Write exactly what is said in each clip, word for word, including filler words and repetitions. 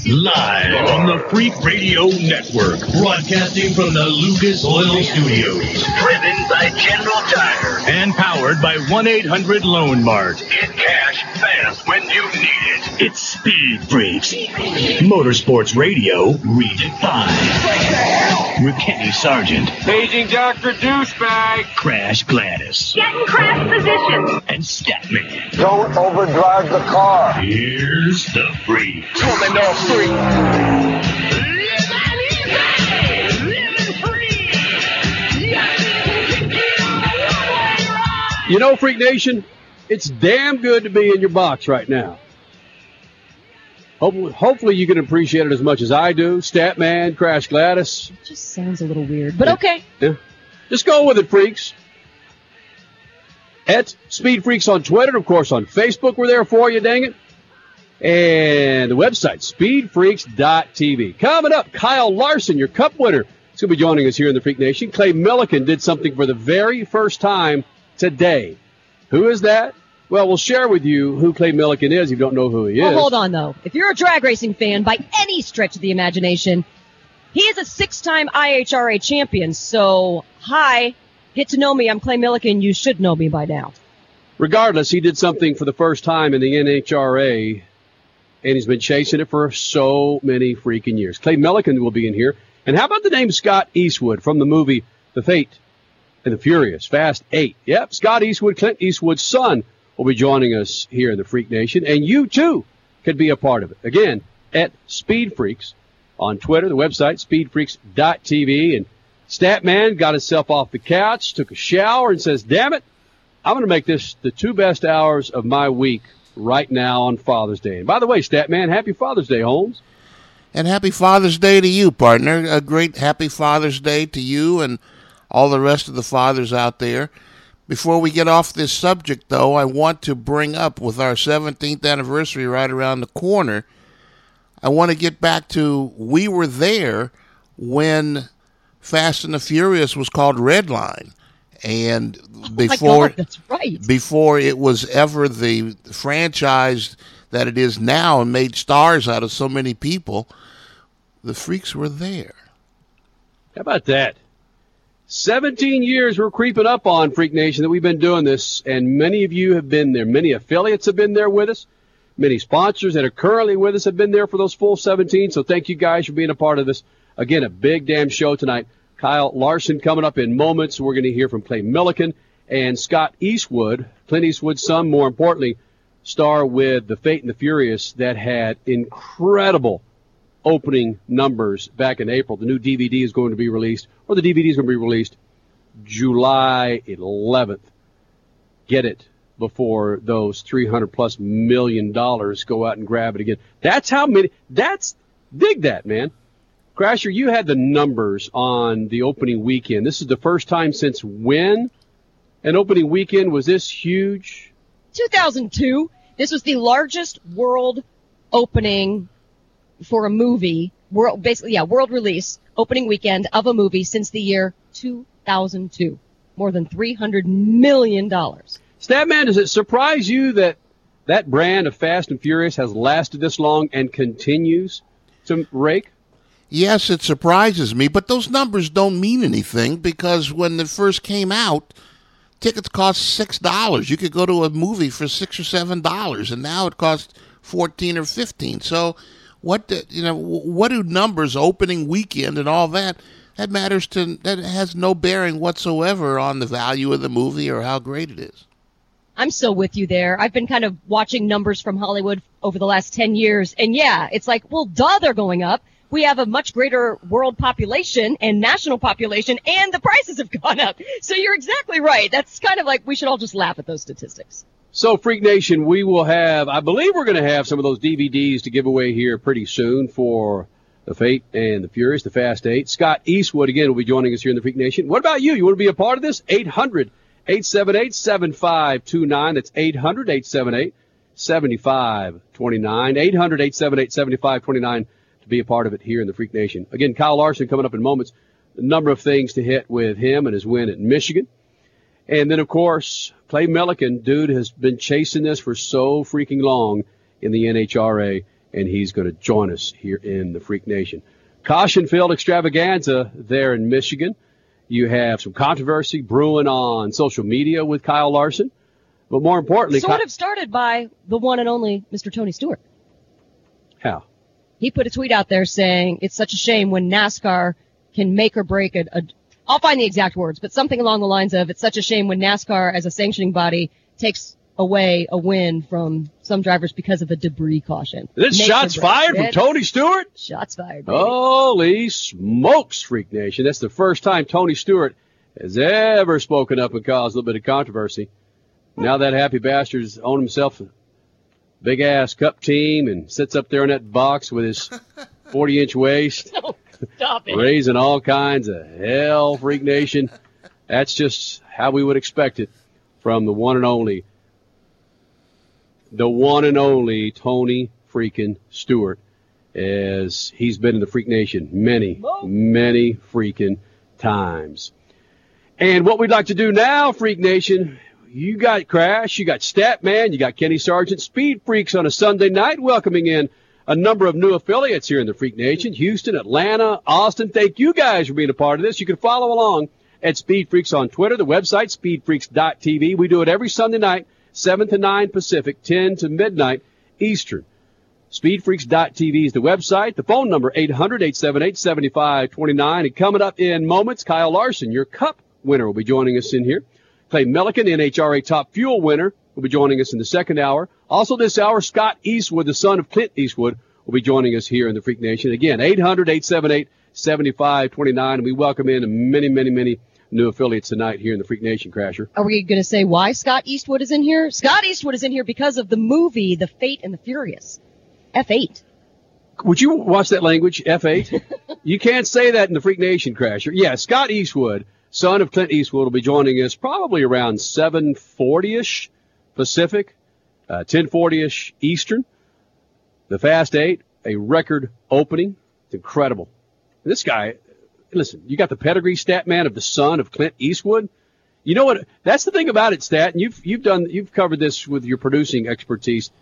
Live on the Freak Radio Network, broadcasting from the Lucas Oil Studios. Driven by General Tire. And powered by one eight hundred Loan Mart. Get cash fast when you need it. It's Speed Freaks. Motorsports Radio redefined. With Kenny Sargent. Paging Doctor Douchebag. Crash Gladys. Get in crash position. And Statman. Don't overdrive the car. Here's the Freak. Coming off free. You know, Freak Nation, it's damn good to be in your box right now. Hopefully, hopefully you can appreciate it as much as I do. Statman, Crash Gladys. It just sounds a little weird, but okay. Yeah. Just go with it, freaks. At Speed Freaks on Twitter, of course, on Facebook, we're there for you, dang it. And the website, speed freaks dot t v. Coming up, Kyle Larson, your Cup winner, is going to be joining us here in the Freak Nation. Clay Millican did something for the very first time today. Who is that? Well, we'll share with you who Clay Millican is if you don't know who he is. Well, hold on, though. If you're a drag racing fan by any stretch of the imagination, he is a six-time I H R A champion. So, hi, get to know me. I'm Clay Millican. You should know me by now. Regardless, he did something for the first time in the N H R A, and he's been chasing it for so many freaking years. Clay Millican will be in here. And how about the name Scott Eastwood from the movie The Fate and the Furious, Fast Eight? Yep, Scott Eastwood, Clint Eastwood's son, will be joining us here in the Freak Nation. And you, too, could be a part of it. Again, at Speed Freaks on Twitter, the website, speed freaks dot t v. And Statman got himself off the couch, took a shower, and says, damn it, I'm going to make this the two best hours of my week right now on Father's Day. And by the way, Statman, happy Father's Day, Holmes. And happy Father's Day to you, partner. A great happy Father's Day to you and all the rest of the fathers out there. Before we get off this subject, though, I want to bring up, with our seventeenth anniversary right around the corner, I want to get back to, we were there when Fast and the Furious was called Red Line. And before, oh my God, that's right. before it was ever the franchise that it is now and made stars out of so many people, the freaks were there. How about that? seventeen years we're creeping up on, Freak Nation, that we've been doing this, and many of you have been there. Many affiliates have been there with us. Many sponsors that are currently with us have been there for those full seventeen, so thank you guys for being a part of this. Again, a big damn show tonight. Kyle Larson coming up in moments. We're going to hear from Clay Millican and Scott Eastwood, Clint Eastwood's son, more importantly, star with The Fate and the Furious, that had incredible opening numbers back in April. The new D V D is going to be released, or the D V D is going to be released July eleventh. Get it before those three hundred plus million dollars go out and grab it again. That's how many, that's, dig that, man. Crasher, you had the numbers on the opening weekend. This is the first time since when an opening weekend was this huge? two thousand two. This was the largest world opening for a movie, world, basically, yeah, world release, opening weekend of a movie since the year two thousand two. More than three hundred million dollars. Statman, does it surprise you that that brand of Fast and Furious has lasted this long and continues to rake? Yes, it surprises me, but those numbers don't mean anything because when it first came out, tickets cost six dollars. You could go to a movie for six or seven dollars, and now it costs fourteen or fifteen. So, what the, you know? What do numbers, opening weekend, and all that? That matters to that has no bearing whatsoever on the value of the movie or how great it is. I'm so with you there. I've been kind of watching numbers from Hollywood over the last ten years, and yeah, it's like, well, duh, they're going up. We have a much greater world population and national population, and the prices have gone up. So you're exactly right. That's kind of like we should all just laugh at those statistics. So, Freak Nation, we will have, I believe we're going to have some of those D V Ds to give away here pretty soon for The Fate and the Furious, the Fast Eight. Scott Eastwood, again, will be joining us here in the Freak Nation. What about you? You want to be a part of this? eight hundred, eight seven eight, seven five two nine. That's eight hundred, eight seven eight, seven five two nine. eight hundred, eight seven eight, seven five two nine. To be a part of it here in the Freak Nation. Again, Kyle Larson coming up in moments. A number of things to hit with him and his win at Michigan. And then, of course, Clay Millican, dude, has been chasing this for so freaking long in the N H R A. and he's going to join us here in the Freak Nation. Caution Field Extravaganza there in Michigan. You have some controversy brewing on social media with Kyle Larson. But more importantly... Sort of started by the one and only Mister Tony Stewart. How? He put a tweet out there saying it's such a shame when NASCAR can make or break a, a... I'll find the exact words, but something along the lines of, it's such a shame when NASCAR as a sanctioning body takes away a win from some drivers because of a debris caution. This Make shots fired from it's Tony Stewart? Shots fired, baby. Holy smokes, Freak Nation. That's the first time Tony Stewart has ever spoken up and caused a little bit of controversy. Now that happy bastard's owned himself a big-ass cup team and sits up there in that box with his forty-inch waist. No, stop it. Raising all kinds of hell, Freak Nation. That's just how we would expect it from the one and only, the one and only Tony freaking Stewart, as he's been in the Freak Nation many, many freaking times. And what we'd like to do now, Freak Nation, you got Crash, you got Statman, you got Kenny Sargent, Speed Freaks on a Sunday night, welcoming in a number of new affiliates here in the Freak Nation, Houston, Atlanta, Austin. Thank you guys for being a part of this. You can follow along at Speed Freaks on Twitter, the website, speed freaks dot t v. We do it every Sunday night, seven to nine Pacific, ten to midnight Eastern. speed freaks dot t v is the website. The phone number, eight hundred, eight seven eight, seven five two nine. And coming up in moments, Kyle Larson, your Cup winner, will be joining us in here. Clay Millican, N H R A Top Fuel winner, will be joining us in the second hour. Also this hour, Scott Eastwood, the son of Clint Eastwood, will be joining us here in the Freak Nation. Again, eight hundred, eight seven eight, seven five two nine. And we welcome in many, many, many new affiliates tonight here in the Freak Nation, Crasher. Are we going to say why Scott Eastwood is in here? Scott Eastwood is in here because of the movie The Fate and the Furious. F eight. Would you watch that language, F eight? You can't say that in the Freak Nation, Crasher. Yeah, Scott Eastwood, son of Clint Eastwood, will be joining us probably around seven forty-ish Pacific, uh, ten forty-ish Eastern. The Fast Eight, a record opening. It's incredible. And this guy, listen, you got the pedigree stat man of the son of Clint Eastwood. You know what? That's the thing about it, Stat, and you've you've done you've covered this with your producing expertise.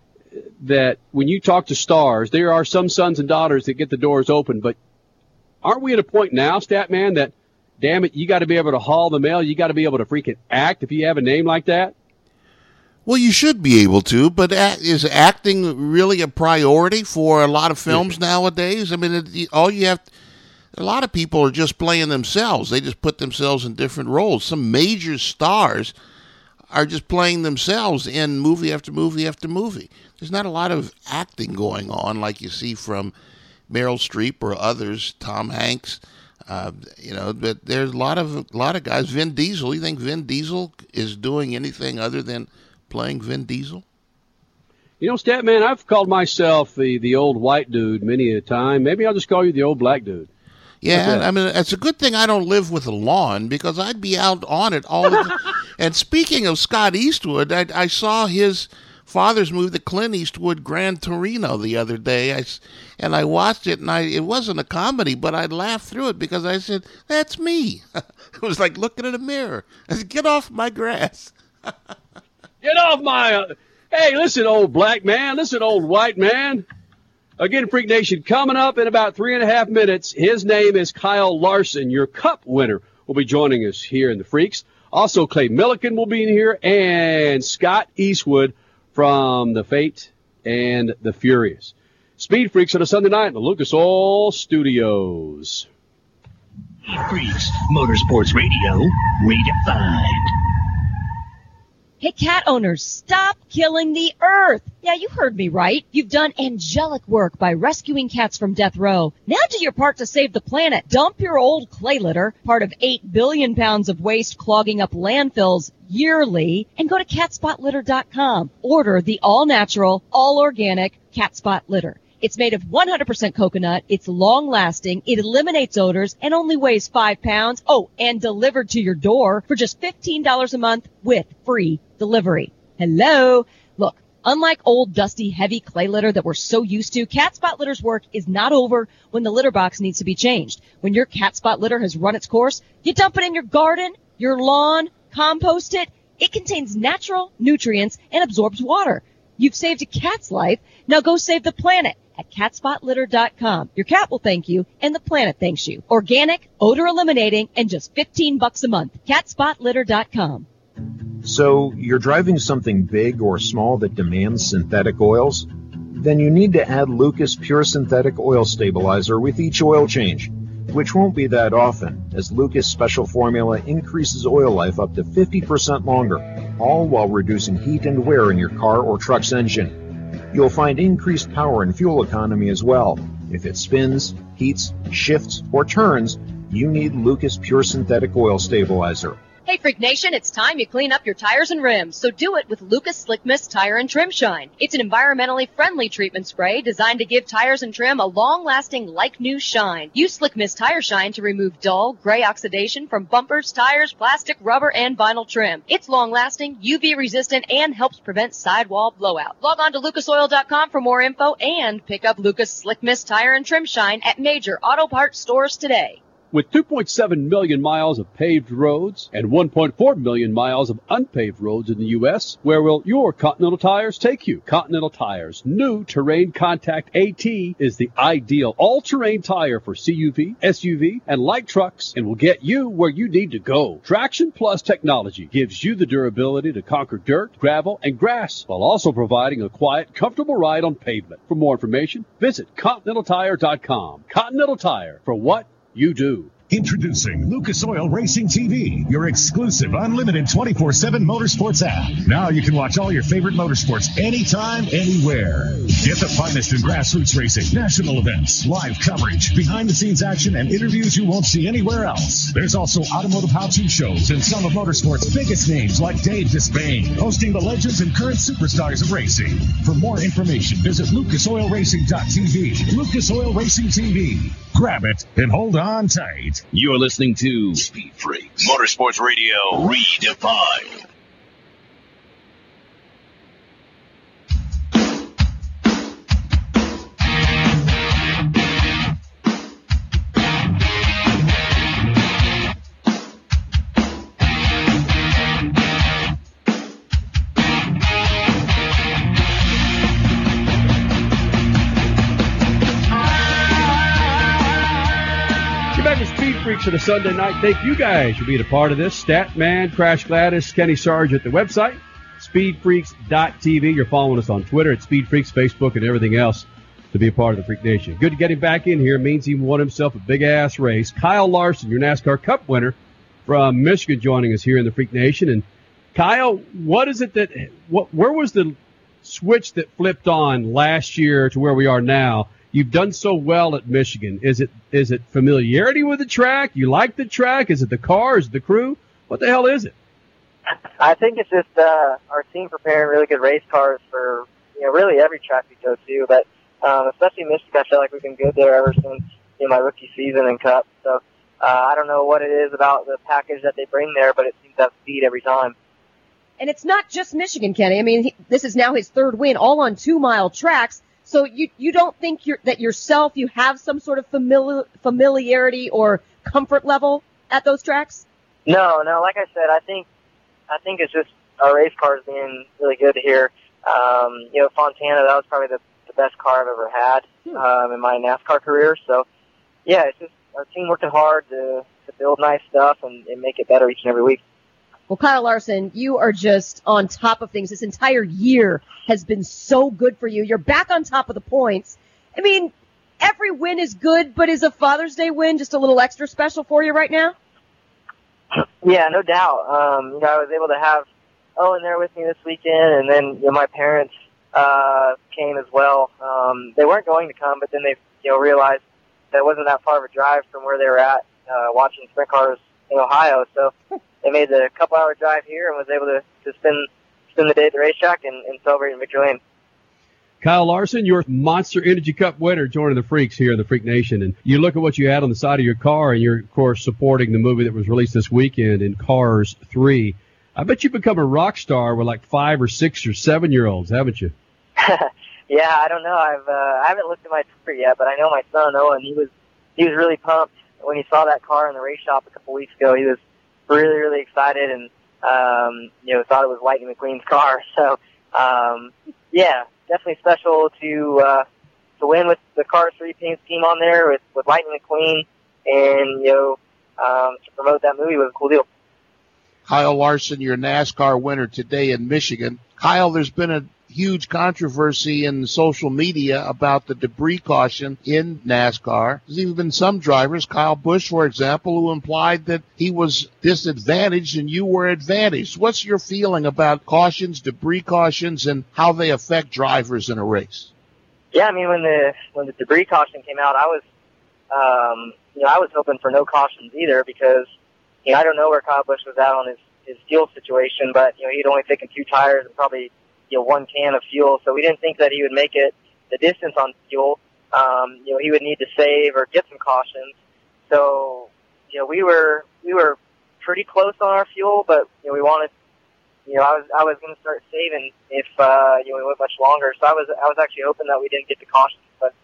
That when you talk to stars, there are some sons and daughters that get the doors open, but aren't we at a point now, Stat Man, that damn it, you got to be able to haul the mail, you got to be able to freaking act if you have a name like that? Well, you should be able to, but is acting really a priority for a lot of films nowadays? I mean, it, all you have, a lot of people are just playing themselves. They just put themselves in different roles. Some major stars are just playing themselves in movie after movie after movie. There's not a lot of acting going on like you see from Meryl Streep or others, Tom Hanks. Uh, you know, but there's a lot of a lot of guys. Vin Diesel. You think Vin Diesel is doing anything other than playing Vin Diesel? You know, Statman, I've called myself the, the old white dude many a time. Maybe I'll just call you the old black dude. Yeah, I mean, it's a good thing I don't live with a lawn because I'd be out on it all the time. And speaking of Scott Eastwood, I, I saw his father's movie, the Clint Eastwood Gran Torino, the other day. I, and I watched it, and I it wasn't a comedy, but I laughed through it because I said, that's me. It was like looking in a mirror. I said, get off my grass. Get off my... Uh, hey, listen, old black man. Listen, old white man. Again, Freak Nation, coming up in about three and a half minutes. His name is Kyle Larson. Your Cup winner will be joining us here in the Freaks. Also, Clay Millican will be in here, and Scott Eastwood from The Fate and the Furious. Speed Freaks on a Sunday night in the Lucas Oil Studios. Speed Freaks, Motorsports Radio, redefined. Hey, cat owners, stop killing the earth. Yeah, you heard me right. You've done angelic work by rescuing cats from death row. Now do your part to save the planet. Dump your old clay litter, part of eight billion pounds of waste clogging up landfills yearly, and go to cat spot litter dot com. Order the all-natural, all-organic Cat Spot litter. It's made of one hundred percent coconut, it's long-lasting, it eliminates odors, and only weighs five pounds. Oh, and delivered to your door for just fifteen dollars a month with free delivery. Hello? Look, unlike old, dusty, heavy clay litter that we're so used to, Cat Spot Litter's work is not over when the litter box needs to be changed. When your Cat Spot litter has run its course, you dump it in your garden, your lawn, compost it. It contains natural nutrients and absorbs water. You've saved a cat's life. Now go save the planet at cat spot litter dot com. Your cat will thank you, and the planet thanks you. Organic, odor eliminating, and just fifteen bucks a month. cat spot litter dot com. So you're driving something big or small that demands synthetic oils? Then you need to add Lucas Pure Synthetic Oil Stabilizer with each oil change, which won't be that often, as Lucas Special Formula increases oil life up to fifty percent longer, all while reducing heat and wear in your car or truck's engine. You'll find increased power and fuel economy as well. If it spins, heats, shifts, or turns, you need Lucas Pure Synthetic Oil Stabilizer. Hey, Freak Nation, it's time you clean up your tires and rims, so do it with Lucas Slick Mist Tire and Trim Shine. It's an environmentally friendly treatment spray designed to give tires and trim a long-lasting, like-new shine. Use Slick Mist Tire Shine to remove dull, gray oxidation from bumpers, tires, plastic, rubber, and vinyl trim. It's long-lasting, U V-resistant, and helps prevent sidewall blowout. Log on to lucas oil dot com for more info and pick up Lucas Slick Mist Tire and Trim Shine at major auto parts stores today. With two point seven million miles of paved roads and one point four million miles of unpaved roads in the U S, where will your Continental Tires take you? Continental Tires' new Terrain Contact AT is the ideal all-terrain tire for C U V, S U V, and light trucks, and will get you where you need to go. Traction Plus technology gives you the durability to conquer dirt, gravel, and grass, while also providing a quiet, comfortable ride on pavement. For more information, visit continental tire dot com. Continental Tire, for what you do. Introducing Lucas Oil Racing T V, your exclusive unlimited twenty-four seven motorsports app. Now you can watch all your favorite motorsports anytime, anywhere. Get the finest in grassroots racing, national events, live coverage, behind-the-scenes action, and interviews you won't see anywhere else. There's also automotive how-to shows and some of motorsports' biggest names like Dave Despain, hosting the legends and current superstars of racing. For more information, visit lucas oil racing dot t v. Lucas Oil Racing T V. Grab it and hold on tight. You're listening to Speed Freaks Motorsports Radio Redefined. Freaks on a Sunday night. Thank you guys for being a part of this. Statman, Crash Gladys, Kenny Sargent, the website, speed freaks dot t v. You're following us on Twitter at Speed Freaks, Facebook, and everything else to be a part of the Freak Nation. Good to get him back in here. Means he won himself a big-ass race. Kyle Larson, your NASCAR Cup winner from Michigan, joining us here in the Freak Nation. And Kyle, what is it that, what, where was the switch that flipped on last year to where we are now? You've done so well at Michigan. Is it is it familiarity with the track? You like the track? Is it the car? Is it the crew? What the hell is it? I think it's just uh, our team preparing really good race cars for you know really every track we go to. But um, especially Michigan, I feel like we've been good there ever since you know, my rookie season and Cup. So uh, I don't know what it is about the package that they bring there, but it seems to have speed every time. And it's not just Michigan, Kenny. I mean, he, this is now his third win, all on two-mile tracks. So you you don't think you're, that yourself you have some sort of famili- familiarity or comfort level at those tracks? No, no. Like I said, I think I think it's just our race cars being really good here. Um, you know, Fontana, that was probably the, the best car I've ever had um, in my NASCAR career. So yeah, it's just our team working hard to to build nice stuff and, and make it better each and every week. Well, Kyle Larson, you are just on top of things. This entire year has been so good for you. You're back on top of the points. I mean, every win is good, but is a Father's Day win just a little extra special for you right now? Yeah, no doubt. Um, you know, I was able to have Owen there with me this weekend, and then you know, my parents uh, came as well. Um, they weren't going to come, but then they you know realized that it wasn't that far of a drive from where they were at uh, watching sprint cars in Ohio. So they made the couple-hour drive here and was able to, to spend spend the day at the racetrack and, and celebrate in Victory Lane. Kyle Larson, your Monster Energy Cup winner, joining the Freaks here in the Freak Nation. And you look at what you had on the side of your car, and you're, of course, supporting the movie that was released this weekend in Cars three. I bet you've become a rock star with like five or six or seven-year-olds, haven't you? Yeah, I don't know. I've uh, I haven't looked at my Twitter yet, but I know my son Owen. He was he was really pumped when he saw that car in the race shop a couple weeks ago. He was really really excited and um, you know thought it was Lightning McQueen's car. So um, yeah, definitely special to uh, to win with the Cars three paint scheme on there with, with Lightning McQueen, and, you know, um, to promote that movie was a cool deal. Kyle Larson, your NASCAR winner today in Michigan. Kyle, there's been a huge controversy in social media about the debris caution in NASCAR. There's even been some drivers, Kyle Busch, for example, who implied that he was disadvantaged and you were advantaged. What's your feeling about cautions, debris cautions, and how they affect drivers in a race? Yeah, I mean, when the when the debris caution came out, I was, um, you know, I was hoping for no cautions either because, you know, I don't know where Kyle Busch was at on his, his fuel situation, but, you know, he'd only taken two tires and probably, you know, one can of fuel, so we didn't think that he would make it the distance on fuel. Um, you know, he would need to save or get some cautions. So, you know, we were we were pretty close on our fuel, but you know, we wanted, you know, I was I was going to start saving if uh, you know we went much longer. So I was I was actually hoping that we didn't get the cautions, but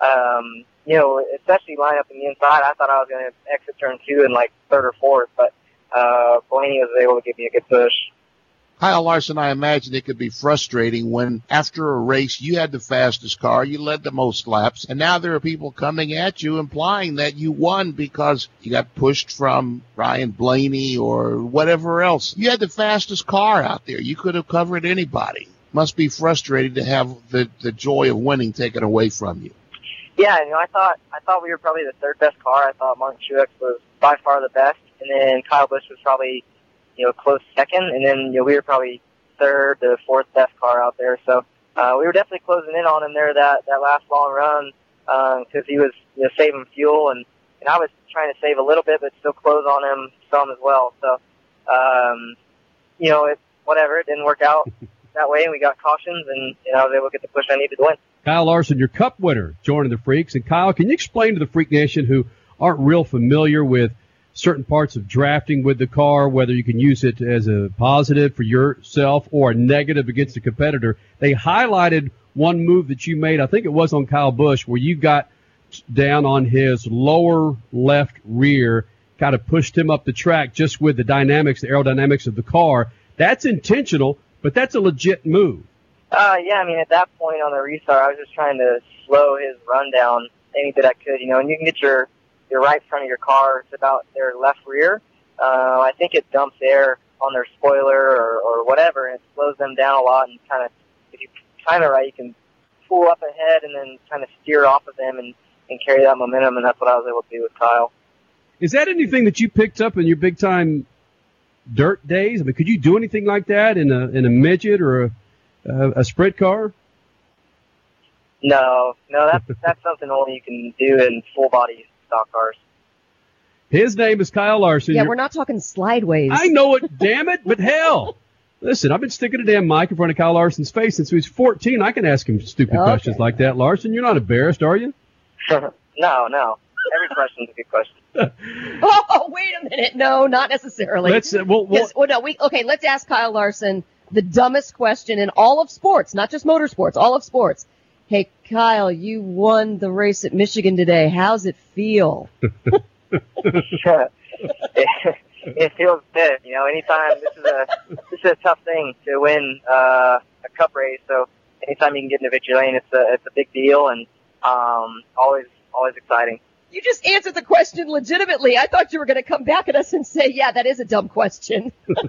um, you know, especially line up in the inside, I thought I was going to exit turn two in like third or fourth, but uh, Blaney was able to give me a good push. Kyle Larson, I imagine it could be frustrating when after a race you had the fastest car, you led the most laps, and now there are people coming at you implying that you won because you got pushed from Ryan Blaney or whatever else. You had the fastest car out there. You could have covered anybody. Must be frustrating to have the, the joy of winning taken away from you. Yeah, you know, I thought I thought we were probably the third best car. I thought Martin Truex was by far the best, and then Kyle Busch was probably, you know, close second, and then, you know, we were probably third to fourth best car out there. So, uh, we were definitely closing in on him there that, that last long run, um, cause he was, you know, saving fuel, and, and I was trying to save a little bit, but still close on him some as well. So, um, you know, it, whatever, it didn't work out that way, and we got cautions, and, you know, I was able to get the push I needed to win. Kyle Larson, your Cup winner, joining the Freaks. And Kyle, can you explain to the Freak Nation who aren't real familiar with certain parts of drafting with the car, whether you can use it as a positive for yourself or a negative against a competitor? They highlighted one move that you made, I think it was on Kyle Busch, where you got down on his lower left rear, kind of pushed him up the track just with the dynamics, the aerodynamics of the car. That's intentional, but that's a legit move. Uh, yeah, I mean, at that point on the restart, I was just trying to slow his run down any bit I could, you know, and you can get your your right front of your car, it's about their left rear. Uh, I think it dumps air on their spoiler or, or whatever, and it slows them down a lot, and kind of, if you time it right, you can pull up ahead and then kind of steer off of them and, and carry that momentum, and that's what I was able to do with Kyle. Is that anything that you picked up in your big-time dirt days? I mean, could you do anything like that in a in a midget or a, a, a sprint car? No, no, that's, that's something only you can do in full-body stock cars. His name is Kyle Larson. Yeah, You're, we're not talking slideways. I know it, damn it, but hell. Listen, I've been sticking a damn mic in front of Kyle Larson's face since he was fourteen. I can ask him stupid Okay. questions like that. Larson, you're not embarrassed, are you? no, no. Every question's a good question. Oh, wait a minute. No, not necessarily. Let's, uh, we'll, we'll, 'Cause- well, no, we, okay, let's ask Kyle Larson the dumbest question in all of sports, not just motorsports, all of sports. Hey, Kyle, you won the race at Michigan today. How's it feel? it, it feels good, you know. Anytime this is a this is a tough thing to win uh, a cup race. So anytime you can get in the victory lane, it's a it's a big deal, and um, always always exciting. You just answered the question legitimately. I thought you were going to come back at us and say, "Yeah, that is a dumb question."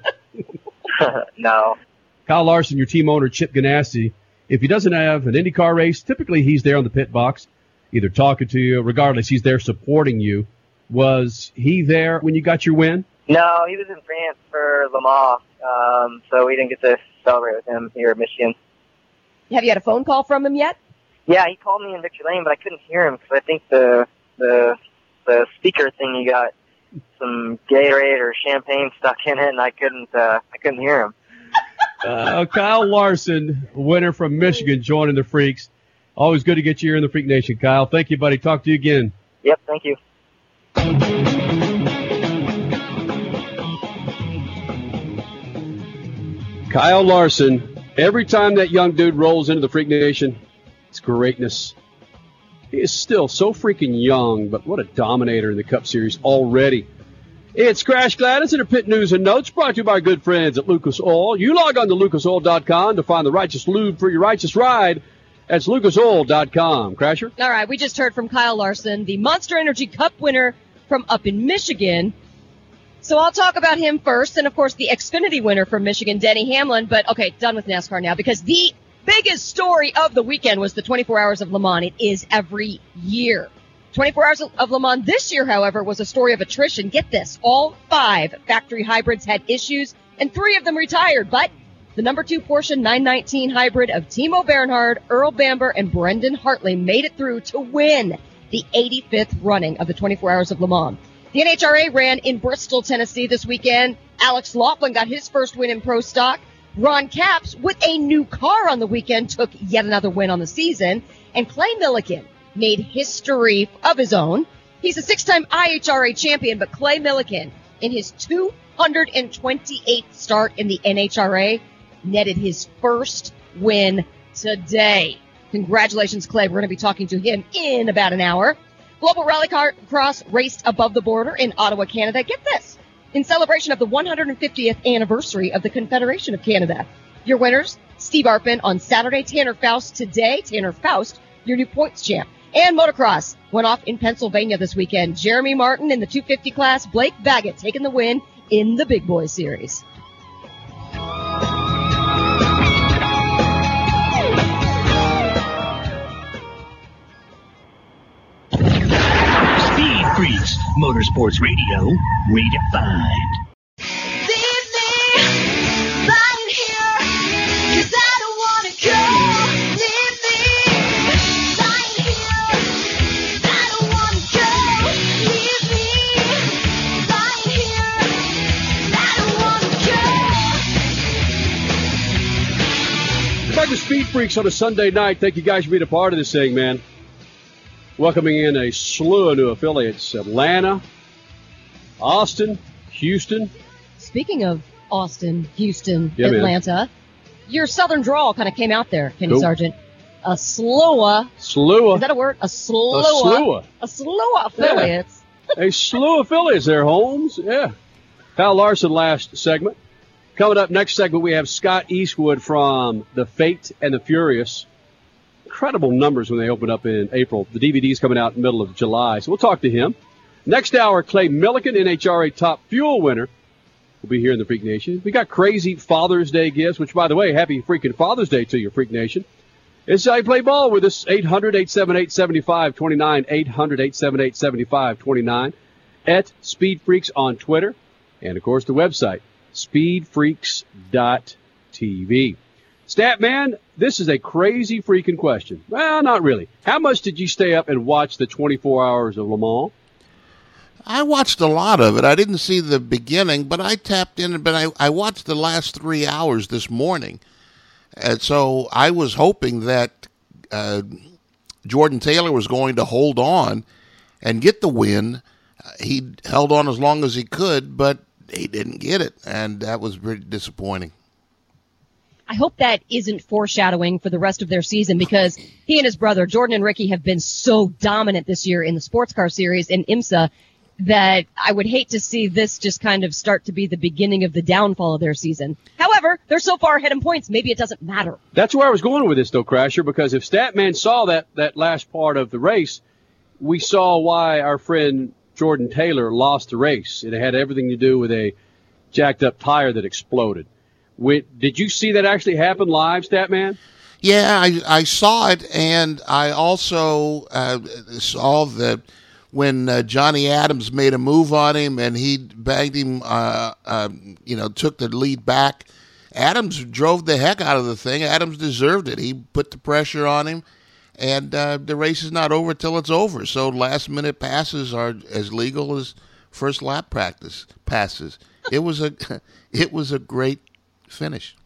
No. Kyle Larson, your team owner, Chip Ganassi. If he doesn't have an IndyCar race, typically he's there on the pit box, either talking to you, regardless, he's there supporting you. Was he there when you got your win? No, he was in France for Le Mans, um, so we didn't get to celebrate with him here at Michigan. Have you had a phone call from him yet? Yeah, he called me in victory lane, but I couldn't hear him because I think the the the speaker thing, you got some Gatorade or champagne stuck in it, and I couldn't uh, I couldn't hear him. Uh, Kyle Larson, winner from Michigan, joining the Freaks. Always good to get you here in the Freak Nation, Kyle. Thank you, buddy. Talk to you again. Yep, thank you. Kyle Larson, every time that young dude rolls into the Freak Nation, it's greatness. He is still so freaking young, but what a dominator in the Cup Series already. It's Crash Gladys and her pit news and notes brought to you by our good friends at Lucas Oil. You log on to lucas oil dot com to find the righteous lube for your righteous ride. That's lucas oil dot com. Crasher? All right, we just heard from Kyle Larson, the Monster Energy Cup winner from up in Michigan. So I'll talk about him first, and of course the Xfinity winner from Michigan, Denny Hamlin. But okay, done with NASCAR now, because the biggest story of the weekend was the twenty-four Hours of Le Mans. It is every year. twenty-four Hours of Le Mans this year, however, was a story of attrition. Get this, all five factory hybrids had issues, and three of them retired. But the number two Porsche nine nineteen hybrid of Timo Bernhard, Earl Bamber, and Brendan Hartley made it through to win the eighty-fifth running of the twenty-four Hours of Le Mans. The N H R A ran in Bristol, Tennessee this weekend. Alex Laughlin got his first win in Pro Stock. Ron Capps, with a new car on the weekend, took yet another win on the season. And Clay Millican made history of his own. He's a six-time I H R A champion, but Clay Millican, in his two hundred twenty-eighth start in the N H R A, netted his first win today. Congratulations, Clay. We're going to be talking to him in about an hour. Global Rally Car Cross raced above the border in Ottawa, Canada. Get this, in celebration of the one hundred fiftieth anniversary of the Confederation of Canada. Your winners, Steve Arpin on Saturday, Tanner Faust today. Tanner Faust, your new points champ. And motocross went off in Pennsylvania this weekend. Jeremy Martin in the two fifty class, Blake Baggett taking the win in the Big Boy Series. Speed Freaks, Motorsports Radio, redefined. Back to Speed Freaks on a Sunday night. Thank you guys for being a part of this thing, man. Welcoming in a slew of new affiliates. Atlanta, Austin, Houston. Speaking of Austin, Houston, Yeah, man. Atlanta, your southern drawl kind of came out there, Kenny Nope. Sargent. A slewa. Slew. Is that a word? A slewa. A slew. A slew of affiliates. A slew of affiliates there, Holmes. Yeah. Kyle Larson last segment. Coming up next segment, we have Scott Eastwood from The Fate and the Furious. Incredible numbers when they open up in April. The D V D's coming out in the middle of July, so we'll talk to him. Next hour, Clay Millican, N H R A Top Fuel winner, will be here in the Freak Nation. We got crazy Father's Day gifts, which, by the way, happy freaking Father's Day to you, Freak Nation. It's how you play ball with us. eight hundred, eight seven eight, seven five two nine. eight hundred, eight seven eight, seven five two nine. At Speed Freaks on Twitter. And, of course, the website, speed freaks dot t v. Statman, this is a crazy freaking question. Well, not really. How much did you stay up and watch the twenty-four Hours of Le Mans? I watched a lot of it. I didn't see the beginning, but I tapped in, but I, I watched the last three hours this morning. And so I was hoping that uh, Jordan Taylor was going to hold on and get the win. Uh, he held on as long as he could, but he didn't get it, and that was pretty disappointing. I hope that isn't foreshadowing for the rest of their season, because he and his brother, Jordan and Ricky, have been so dominant this year in the sports car series in IMSA that I would hate to see this just kind of start to be the beginning of the downfall of their season. However, they're so far ahead in points, maybe it doesn't matter. That's where I was going with this, though, Crasher, because if Statman saw that, that last part of the race, we saw why our friend Jordan Taylor lost the race. It had everything to do with a jacked-up tire that exploded. With, did you see that actually happen live, Statman? Yeah, I, I saw it, and I also uh, saw that when uh, Johnny Adams made a move on him and he bagged him, uh, uh, you know, took the lead back. Adams drove the heck out of the thing. Adams deserved it. He put the pressure on him, and uh, the race is not over till it's over. So last-minute passes are as legal as first lap practice passes. It was a, it was a great finish.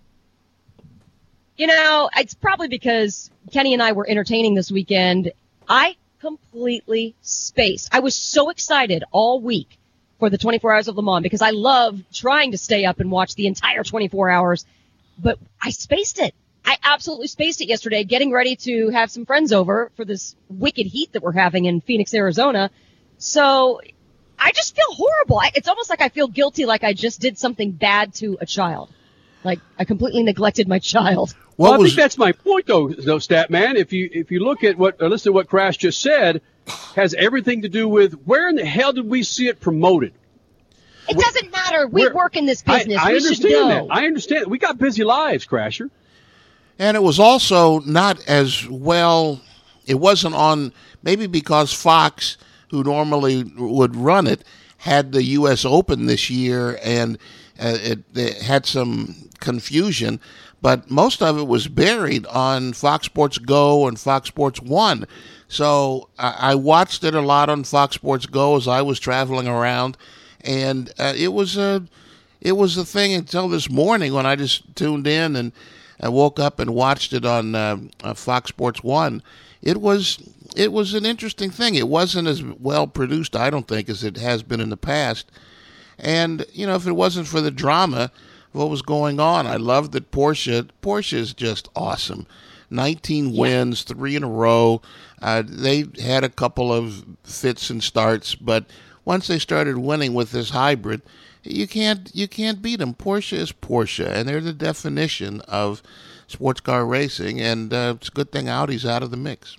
You know, it's probably because Kenny and I were entertaining this weekend. I completely spaced. I was so excited all week for the twenty-four Hours of Le Mans because I love trying to stay up and watch the entire twenty-four hours, but I spaced it. I absolutely spaced it yesterday, getting ready to have some friends over for this wicked heat that we're having in Phoenix, Arizona. So I just feel horrible. I, it's almost like I feel guilty, like I just did something bad to a child. Like I completely neglected my child. Well, What I was- think that's my point, though, though, Stat Man. If you if you look at what or listen to what Crash just said, has everything to do with where in the hell did we see it promoted? It doesn't matter. We We're- work in this business. I, I we understand should know. that. I understand. We got busy lives, Crasher. And it was also not as well, it wasn't on, maybe because Fox, who normally would run it, had the U S Open this year, and uh, it, it had some confusion, but most of it was buried on Fox Sports Go and Fox Sports One. So I, I watched it a lot on Fox Sports Go as I was traveling around, and uh, it was a, it was a thing until this morning when I just tuned in and I woke up and watched it on uh, uh, Fox Sports One. It was it was an interesting thing. It wasn't as well produced, I don't think, as it has been in the past. And you know, if it wasn't for the drama of what was going on, I loved that Porsche. Porsche is just awesome. nineteen wins, three in a row. Uh, they had a couple of fits and starts, but once they started winning with this hybrid, you can't you can't beat them. Porsche is Porsche, and they're the definition of sports car racing. And uh, it's a good thing Audi's out of the mix.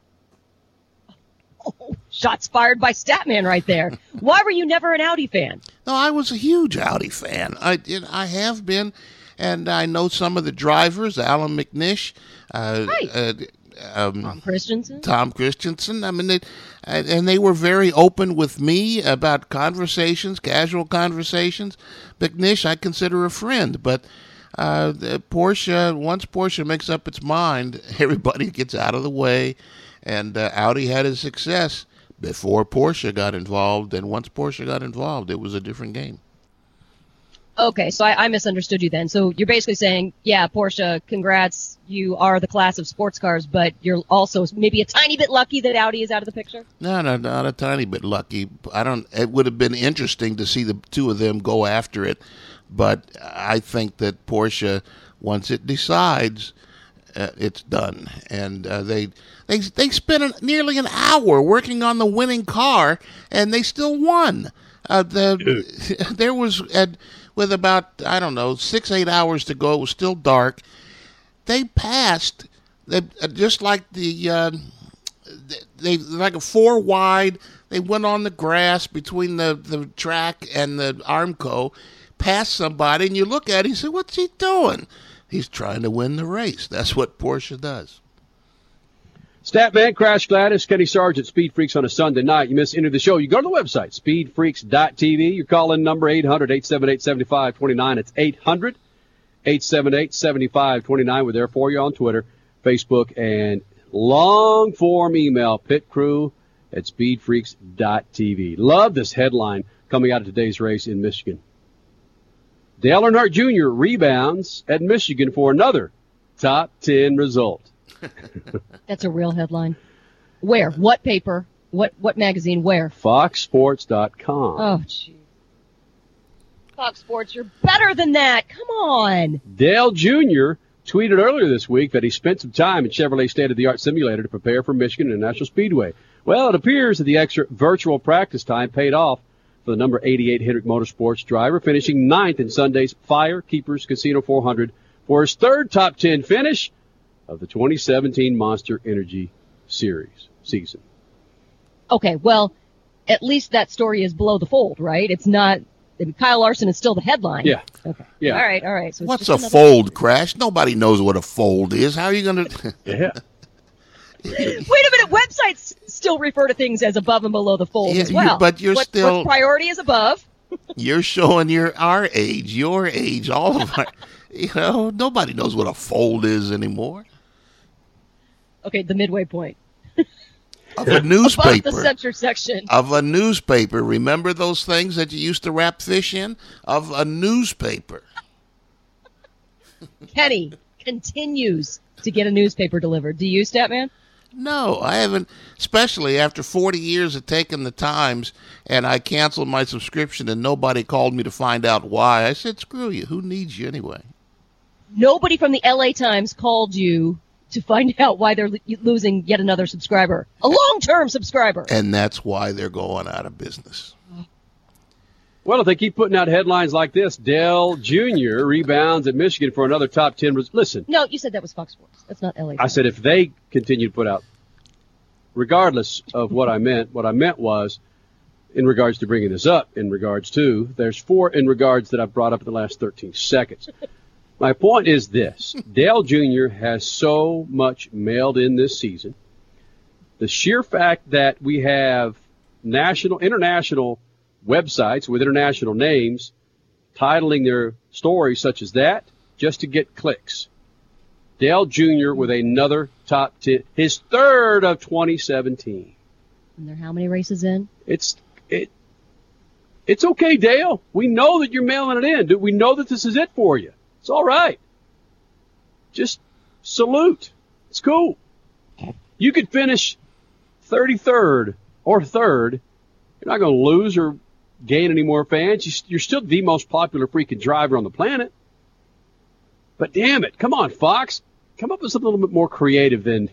Oh, shots fired by Statman right there. Why were you never an Audi fan? No, I was a huge Audi fan. I did. I have been, and I know some of the drivers. Alan McNish, uh, Right. uh, um, Tom Christensen. Tom Christensen. I mean, they, and they were very open with me about conversations, casual conversations. McNish, I consider a friend, but uh, the Porsche. Once Porsche makes up its mind, everybody gets out of the way, and uh, Audi had its success before Porsche got involved, and once Porsche got involved, it was a different game. Okay, so I, I misunderstood you then. So you're basically saying, yeah, Porsche, congrats, you are the class of sports cars, but you're also maybe a tiny bit lucky that Audi is out of the picture? No, no, not a tiny bit lucky. I don't. It would have been interesting to see the two of them go after it, but I think that Porsche, once it decides, uh, it's done, and uh, they they they spent an, nearly an hour working on the winning car, and they still won. Uh, the there was at, with about I don't know six eight hours to go. It was still dark. They passed. They uh, just like the uh, they like a four wide. They went on the grass between the, the track and the Armco, passed somebody, and you look at it, you say, "What's he doing?" He's trying to win the race. That's what Porsche does. Statman, Crash Gladys, Kenny Sargent, Speed Freaks on a Sunday night. You miss any of the show, you go to the website, speed freaks dot t v. Your call-in number, eight hundred, eight seven eight, seven five two nine. It's eight hundred, eight seven eight, seven five two nine. We're there for you on Twitter, Facebook, and long-form email, pitcrew at speed freaks dot t v. Love this headline coming out of today's race in Michigan. Dale Earnhardt Junior rebounds at Michigan for another top ten result. That's a real headline. Where? What paper? What what magazine? Where? fox sports dot com. Oh, gee. Fox Sports, you're better than that. Come on. Dale Junior tweeted earlier this week that he spent some time in Chevrolet state-of-the-art simulator to prepare for Michigan International Speedway. Well, it appears that the extra virtual practice time paid off for the number eighty-eight Hendrick Motorsports driver, finishing ninth in Sunday's Fire Keepers Casino four hundred for his third top ten finish of the twenty seventeen Monster Energy Series season. Okay, well, at least that story is below the fold, right? It's not. Kyle Larson is still the headline. Yeah. Okay. Yeah. All right. All right. So it's What's just a another- fold, Crash? Nobody knows what a fold is. How are you going to? Yeah. Wait a minute. Websites still refer to things as above and below the fold Yeah, as well. you- but you're what, still- What's priority is above. You're showing your our age, your age, all of our. You know, nobody knows what a fold is anymore. Okay, the midway point. Of a Above newspaper. the censor section. Of a newspaper. Remember those things that you used to wrap fish in? Of a newspaper. Kenny continues to get a newspaper delivered. Do you, Statman? No, I haven't, especially after forty years of taking the Times, and I canceled my subscription and nobody called me to find out why. I said, screw you. Who needs you anyway? Nobody from the L A Times called you to find out why they're lo- losing yet another subscriber. A long-term subscriber. And that's why they're going out of business. Well, if they keep putting out headlines like this, Dale Junior rebounds at Michigan for another top ten. Res- Listen. No, you said that was Fox Sports. That's not L A. I said if they continue to put out, regardless of what I meant, what I meant was, in regards to bringing this up, in regards to, there's four in regards that I've brought up in the last thirteen seconds. My point is this. Dale Junior has so much mailed in this season. The sheer fact that we have national, international websites with international names titling their stories such as that just to get clicks. Dale Junior with another top ten, his third of twenty seventeen. And there are how many races in? It's it. It's okay, Dale. We know that you're mailing it in. We know that this is it for you. It's all right. Just salute. It's cool. You could finish thirty-third or third. You're not going to lose or gain any more fans. You're still the most popular freaking driver on the planet. But damn it, come on, Fox. Come up with something a little bit more creative than.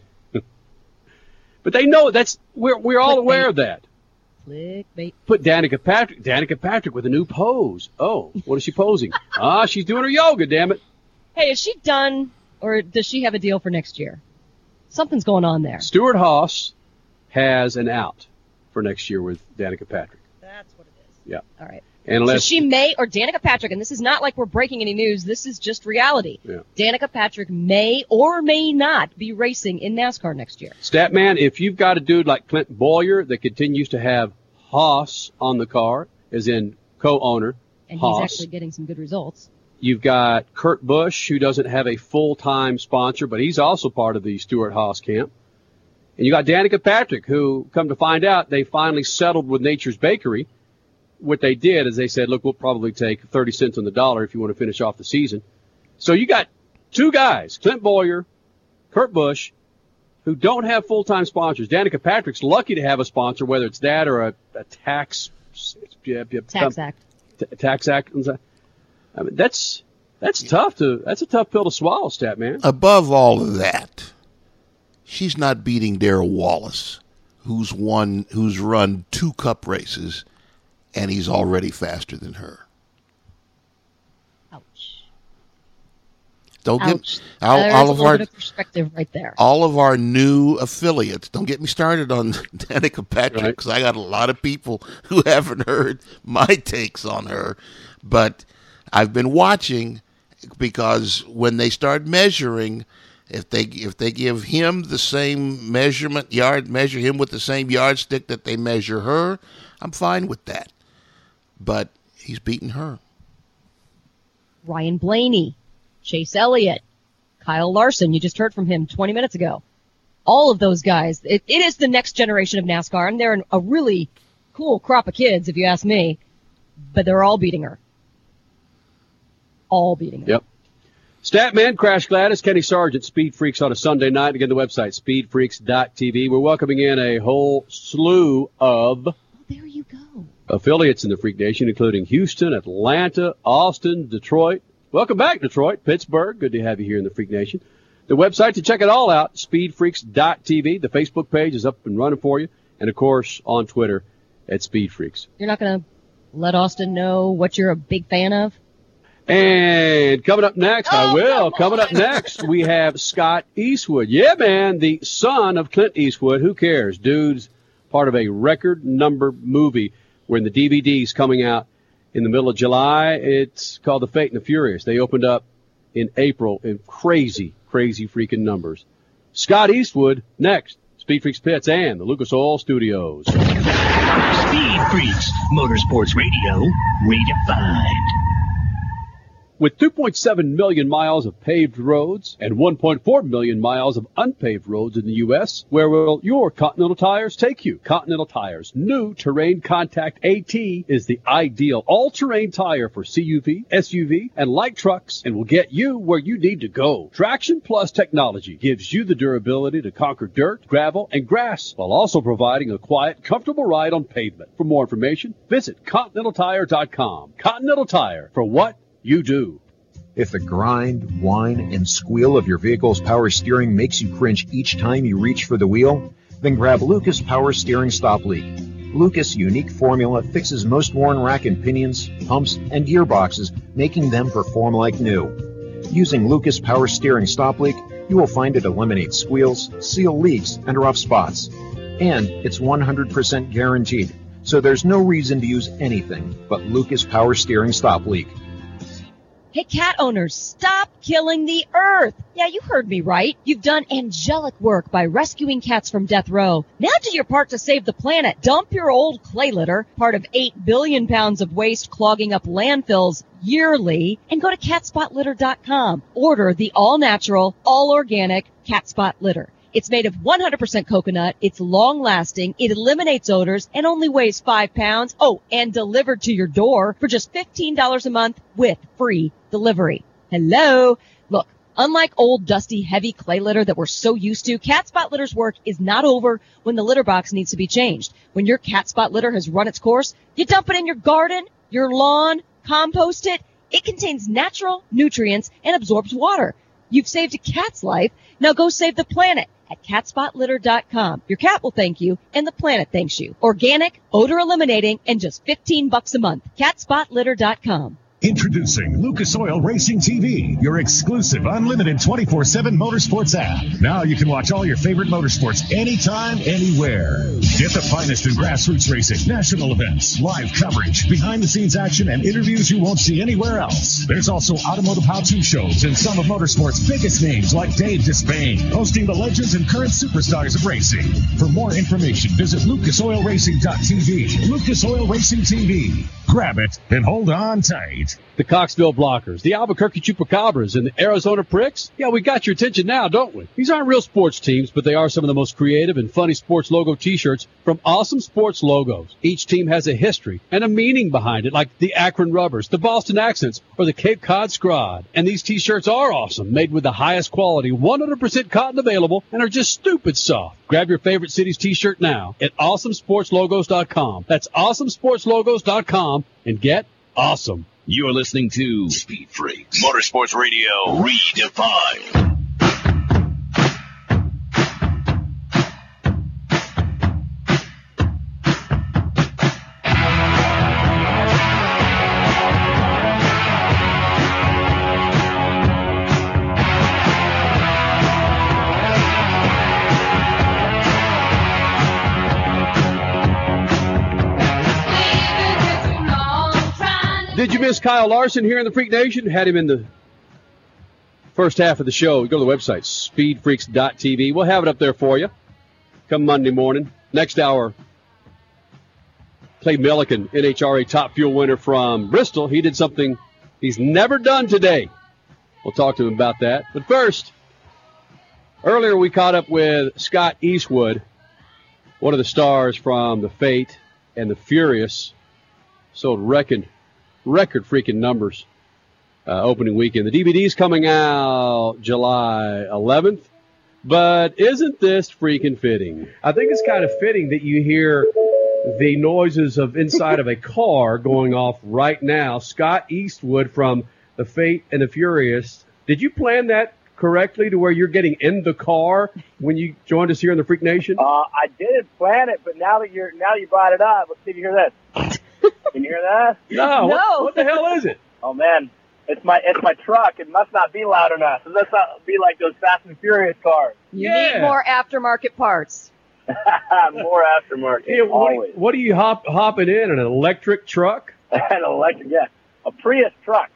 But they know that's we're we're all Clickbait. aware of that. Clickbait. Put Danica Patrick, Danica Patrick with a new pose. Oh, what is she posing? ah, she's doing her yoga. Damn it. Hey, is she done, or does she have a deal for next year? Something's going on there. Stuart Haas has an out for next year with Danica Patrick. That's what it is. Yeah. All right. And unless, so she may, or Danica Patrick, and this is not like we're breaking any news, this is just reality. Yeah. Danica Patrick may or may not be racing in NASCAR next year. Statman, if you've got a dude like Clint Boyer that continues to have Haas on the car, as in co-owner, And Haas. he's actually getting some good results. You've got Kurt Busch, who doesn't have a full-time sponsor, but he's also part of the Stuart Haas camp. And you got Danica Patrick, who, come to find out, they finally settled with Nature's Bakery. What they did is they said, look, we'll probably take thirty cents on the dollar if you want to finish off the season. So you got two guys, Clint Boyer, Kurt Busch, who don't have full-time sponsors. Danica Patrick's lucky to have a sponsor, whether it's that or a, a tax Tax act. T- tax act. I mean, that's that's tough to that's a tough pill to swallow, Stat Man. Above all of that, she's not beating Darrell Wallace, who's won, who's run two Cup races. And he's already faster than her. Ouch. Don't Ouch. get all, There's all a of little our bit of perspective right there. all of our new affiliates. Don't get me started on Danica Patrick because Right. I got a lot of people who haven't heard my takes on her. But I've been watching because when they start measuring, if they if they give him the same measurement yard, measure him with the same yardstick that they measure her, I'm fine with that. But he's beaten her. Ryan Blaney, Chase Elliott, Kyle Larson. You just heard from him twenty minutes ago. All of those guys. It, it is the next generation of NASCAR, and they're a really cool crop of kids, if you ask me. But they're all beating her. All beating her. Yep. Statman, Crash Gladys, Kenny Sargent, Speed Freaks on a Sunday night. Again, the website, speed freaks dot t v. We're welcoming in a whole slew of Oh, there you go. affiliates in the Freak Nation, including Houston, Atlanta, Austin, Detroit. Welcome back, Detroit, Pittsburgh. Good to have you here in the Freak Nation. The website to check it all out, speed freaks dot t v. The Facebook page is up and running for you. And, of course, on Twitter at Speed Freaks. You're not going to let Austin know what you're a big fan of? And coming up next, I Oh, will. come Coming up next, we have Scott Eastwood. Yeah, man, the son of Clint Eastwood. Who cares? Dude's part of a record number movie when the D V D's coming out in the middle of July. It's called The Fate and the Furious. They opened up in April in crazy, crazy freaking numbers. Scott Eastwood next. Speed Freaks Pits and the Lucas Oil Studios. Speed Freaks, Motorsports Radio, redefined. With two point seven million miles of paved roads and one point four million miles of unpaved roads in the U S, where will your Continental Tires take you? Continental Tires' new Terrain Contact AT is the ideal all-terrain tire for C U V, S U V, and light trucks, and will get you where you need to go. Traction Plus technology gives you the durability to conquer dirt, gravel, and grass, while also providing a quiet, comfortable ride on pavement. For more information, visit continental tire dot com. Continental Tire, for what you do. If the grind, whine, and squeal of your vehicle's power steering makes you cringe each time you reach for the wheel, then grab Lucas Power Steering Stop Lead. Lucas' unique formula fixes most worn rack and pinions, pumps, and gearboxes, making them perform like new. Using Lucas Power Steering Stop Leak, you will find it eliminates squeals, seal leaks, and rough spots. And it's one hundred percent guaranteed, so there's no reason to use anything but Lucas Power Steering Stop Leak. Hey, cat owners, stop killing the earth. Yeah, you heard me right. You've done angelic work by rescuing cats from death row. Now do your part to save the planet. Dump your old clay litter, part of eight billion pounds of waste clogging up landfills yearly, and go to cat spot litter dot com. Order the all-natural, all-organic Cat Spot Litter. It's made of one hundred percent coconut, it's long-lasting, it eliminates odors, and only weighs five pounds. Oh, and delivered to your door for just fifteen dollars a month with free delivery. Hello? Look, unlike old, dusty, heavy clay litter that we're so used to, Cat Spot Litter's work is not over when the litter box needs to be changed. When your Cat Spot Litter has run its course, you dump it in your garden, your lawn, compost it. It contains natural nutrients and absorbs water. You've saved a cat's life. Now go save the planet at cat spot litter dot com. Your cat will thank you, and the planet thanks you. Organic, odor eliminating, and just fifteen bucks a month. cat spot litter dot com. Introducing Lucas Oil Racing T V, your exclusive unlimited twenty-four seven motorsports app. Now you can watch all your favorite motorsports anytime, anywhere. Get the finest in grassroots racing, national events, live coverage, behind-the-scenes action, and interviews you won't see anywhere else. There's also automotive how-to shows and some of motorsports' biggest names like Dave Despain, hosting the legends and current superstars of racing. For more information, visit lucas oil racing dot t v. Lucas Oil Racing T V. Grab it and hold on tight. The Coxville Blockers, the Albuquerque Chupacabras, and the Arizona Pricks? Yeah, we got your attention now, don't we? These aren't real sports teams, but they are some of the most creative and funny sports logo t-shirts from Awesome Sports Logos. Each team has a history and a meaning behind it, like the Akron Rubbers, the Boston Accents, or the Cape Cod Scrod. And these t-shirts are awesome, made with the highest quality, one hundred percent cotton available, and are just stupid soft. Grab your favorite city's t-shirt now at awesome sports logos dot com. That's awesome sports logos dot com and get awesome. You're listening to Speed Freaks Motorsports Radio Redefined. Did you miss Kyle Larson here in the Freak Nation? Had him in the first half of the show. Go to the website, speed freaks dot t v. We'll have it up there for you come Monday morning. Next hour, Clay Millican, N H R A Top Fuel winner from Bristol. He did something he's never done today. We'll talk to him about that. But first, earlier we caught up with Scott Eastwood, one of the stars from The Fate and The Furious. Sold record record freaking numbers uh, opening weekend. The D V D's coming out July eleventh, but isn't this freaking fitting? I think it's kind of fitting that you hear the noises of inside of a car going off right now. Scott Eastwood from The Fate and the Furious. Did you plan that correctly to where you're getting in the car when you joined us here in the Freak Nation? Uh, I didn't plan it, but now that you're now you brought it up, let's see if you hear this. Can you hear that? No. No. What, what the hell is it? Oh man, it's my it's my truck. It must not be loud enough. It must not be like those Fast and Furious cars. You Yeah. need more aftermarket parts. More aftermarket. Yeah, what, always. what are you hop, hopping in? An electric truck? An electric, yeah, a Prius truck.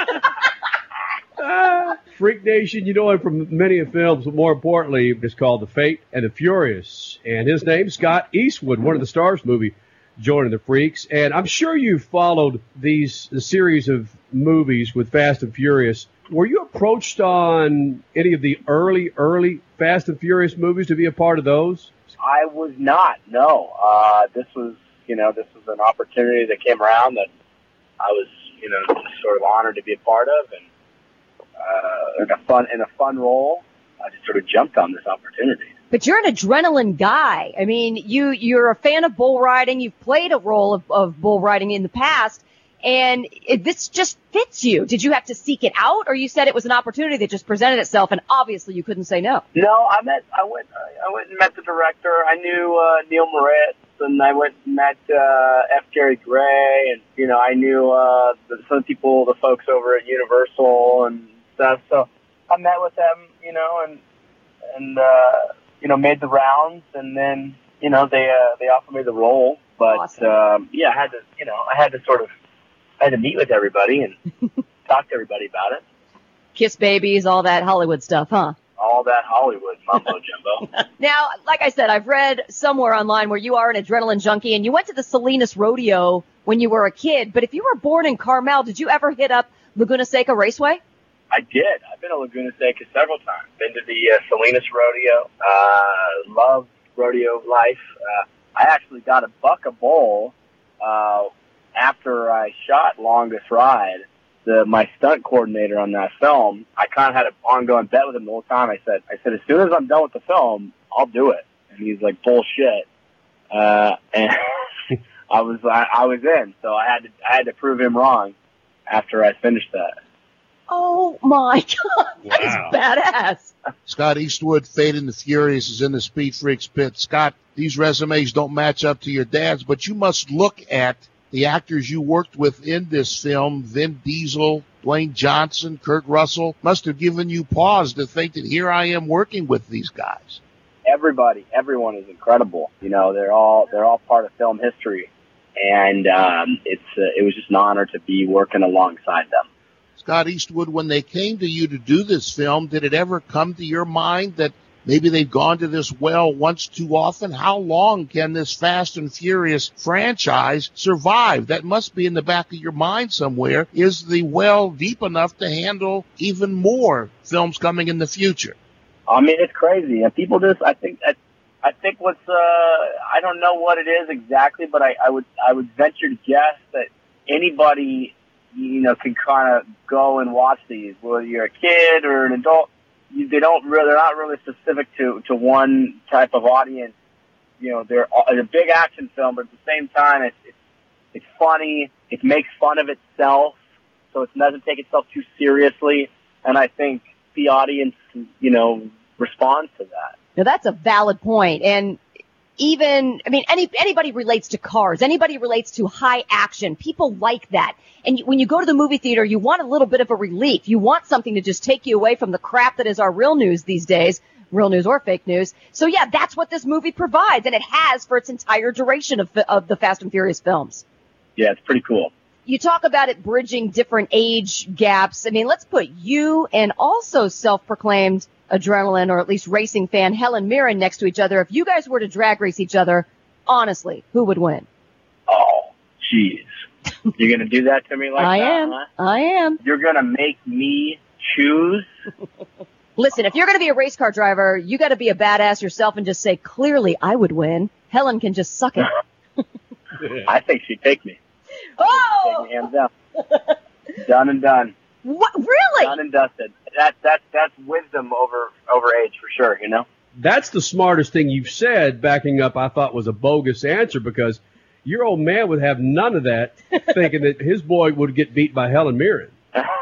Ah, Freak Nation, you know him from many of films, but more importantly, it's called The Fate and the Furious. And his name's Scott Eastwood, one of the stars movie, joining the Freaks. And I'm sure you've followed these the series of movies with Fast and Furious. Were you approached on any of the early, early Fast and Furious movies to be a part of those? I was not. No, uh, this was you know this was an opportunity that came around that I was you know just sort of honored to be a part of, and uh, in a fun in a fun role, I just sort of jumped on this opportunity. But you're an adrenaline guy. I mean, you, you're a fan of bull riding. You've played a role of, of bull riding in the past, and it, this just fits you. Did you have to seek it out, or you said it was an opportunity that just presented itself, and obviously you couldn't say no? No, I met, I went, I went and met the director. I knew uh, Neil Moritz, and I went and met uh, F. Gary Gray, and you know, I knew uh, the, some people, the folks over at Universal and stuff. So I met with them, you know, and and uh, you know, made the rounds, and then you know, they uh, they offered me the role. But Awesome. um, yeah, I had to, you know, I had to sort of, I had to meet with everybody and talk to everybody about it. Kiss babies, all that Hollywood stuff, huh? All that Hollywood mumbo jumbo. Now, like I said, I've read somewhere online where you are an adrenaline junkie, and you went to the Salinas Rodeo when you were a kid. But if you were born in Carmel, did you ever hit up Laguna Seca Raceway? I did. I've been to Laguna Seca several times. Been to the uh, Salinas Rodeo. Uh, love rodeo life. Uh, I actually got a buck a bowl uh, after I shot Longest Ride. The my stunt coordinator on that film, I kind of had an ongoing bet with him the whole time. I said, I said, as soon as I'm done with the film, I'll do it. And he's like, bullshit. Uh, and I was, I, I was in. So I had to, I had to prove him wrong after I finished that. Oh my God, that Wow. is badass. Scott Eastwood, Fate and the Furious, is in the Speed Freaks pit. Scott, these resumes don't match up to your dad's, but you must look at the actors you worked with in this film. Vin Diesel, Dwayne Johnson, Kurt Russell must have given you pause to think that here I am working with these guys. Everybody, everyone is incredible. You know, they're all, they're all part of film history. And, um, it's, uh, it was just an honor to be working alongside them. Scott Eastwood, when they came to you to do this film, did it ever come to your mind that maybe they've gone to this well once too often? How long can this Fast and Furious franchise survive? That must be in the back of your mind somewhere. Is the well deep enough to handle even more films coming in the future? I mean, it's crazy. And people just, I think, I, I think what's, uh, I don't know what it is exactly, but I, I would, I would venture to guess that anybody, you know, can kind of go and watch these, whether you're a kid or an adult. You, they don't really, they're not really specific to, to one type of audience. You know, they're it's a big action film, but at the same time, it's, it's, it's funny. It makes fun of itself. So it doesn't take itself too seriously. And I think the audience, you know, responds to that. Now that's a valid point. And even, I mean, any, anybody relates to cars. Anybody relates to high action. People like that. And you, when you go to the movie theater, you want a little bit of a relief. You want something to just take you away from the crap that is our real news these days, real news or fake news. So yeah, that's what this movie provides, and it has for its entire duration of, of the Fast and Furious films. Yeah, it's pretty cool. You talk about it bridging different age gaps. I mean, let's put you and also self-proclaimed adrenaline, or at least racing fan, Helen Mirren next to each other. If you guys were to drag race each other, honestly, who would win? Oh, jeez. You're going to do that to me like I that? am. Huh? I am. You're going to make me choose? Listen, if you're going to be a race car driver, you got to be a badass yourself and just say, clearly I would win. Helen can just suck it. I think she'd take me. Oh! Take me hands down. Done and done. What? Really? Done and dusted. That, that, that's wisdom over, over age for sure, you know? That's the smartest thing you've said, backing up I thought was a bogus answer, because your old man would have none of that, thinking that his boy would get beat by Helen Mirren.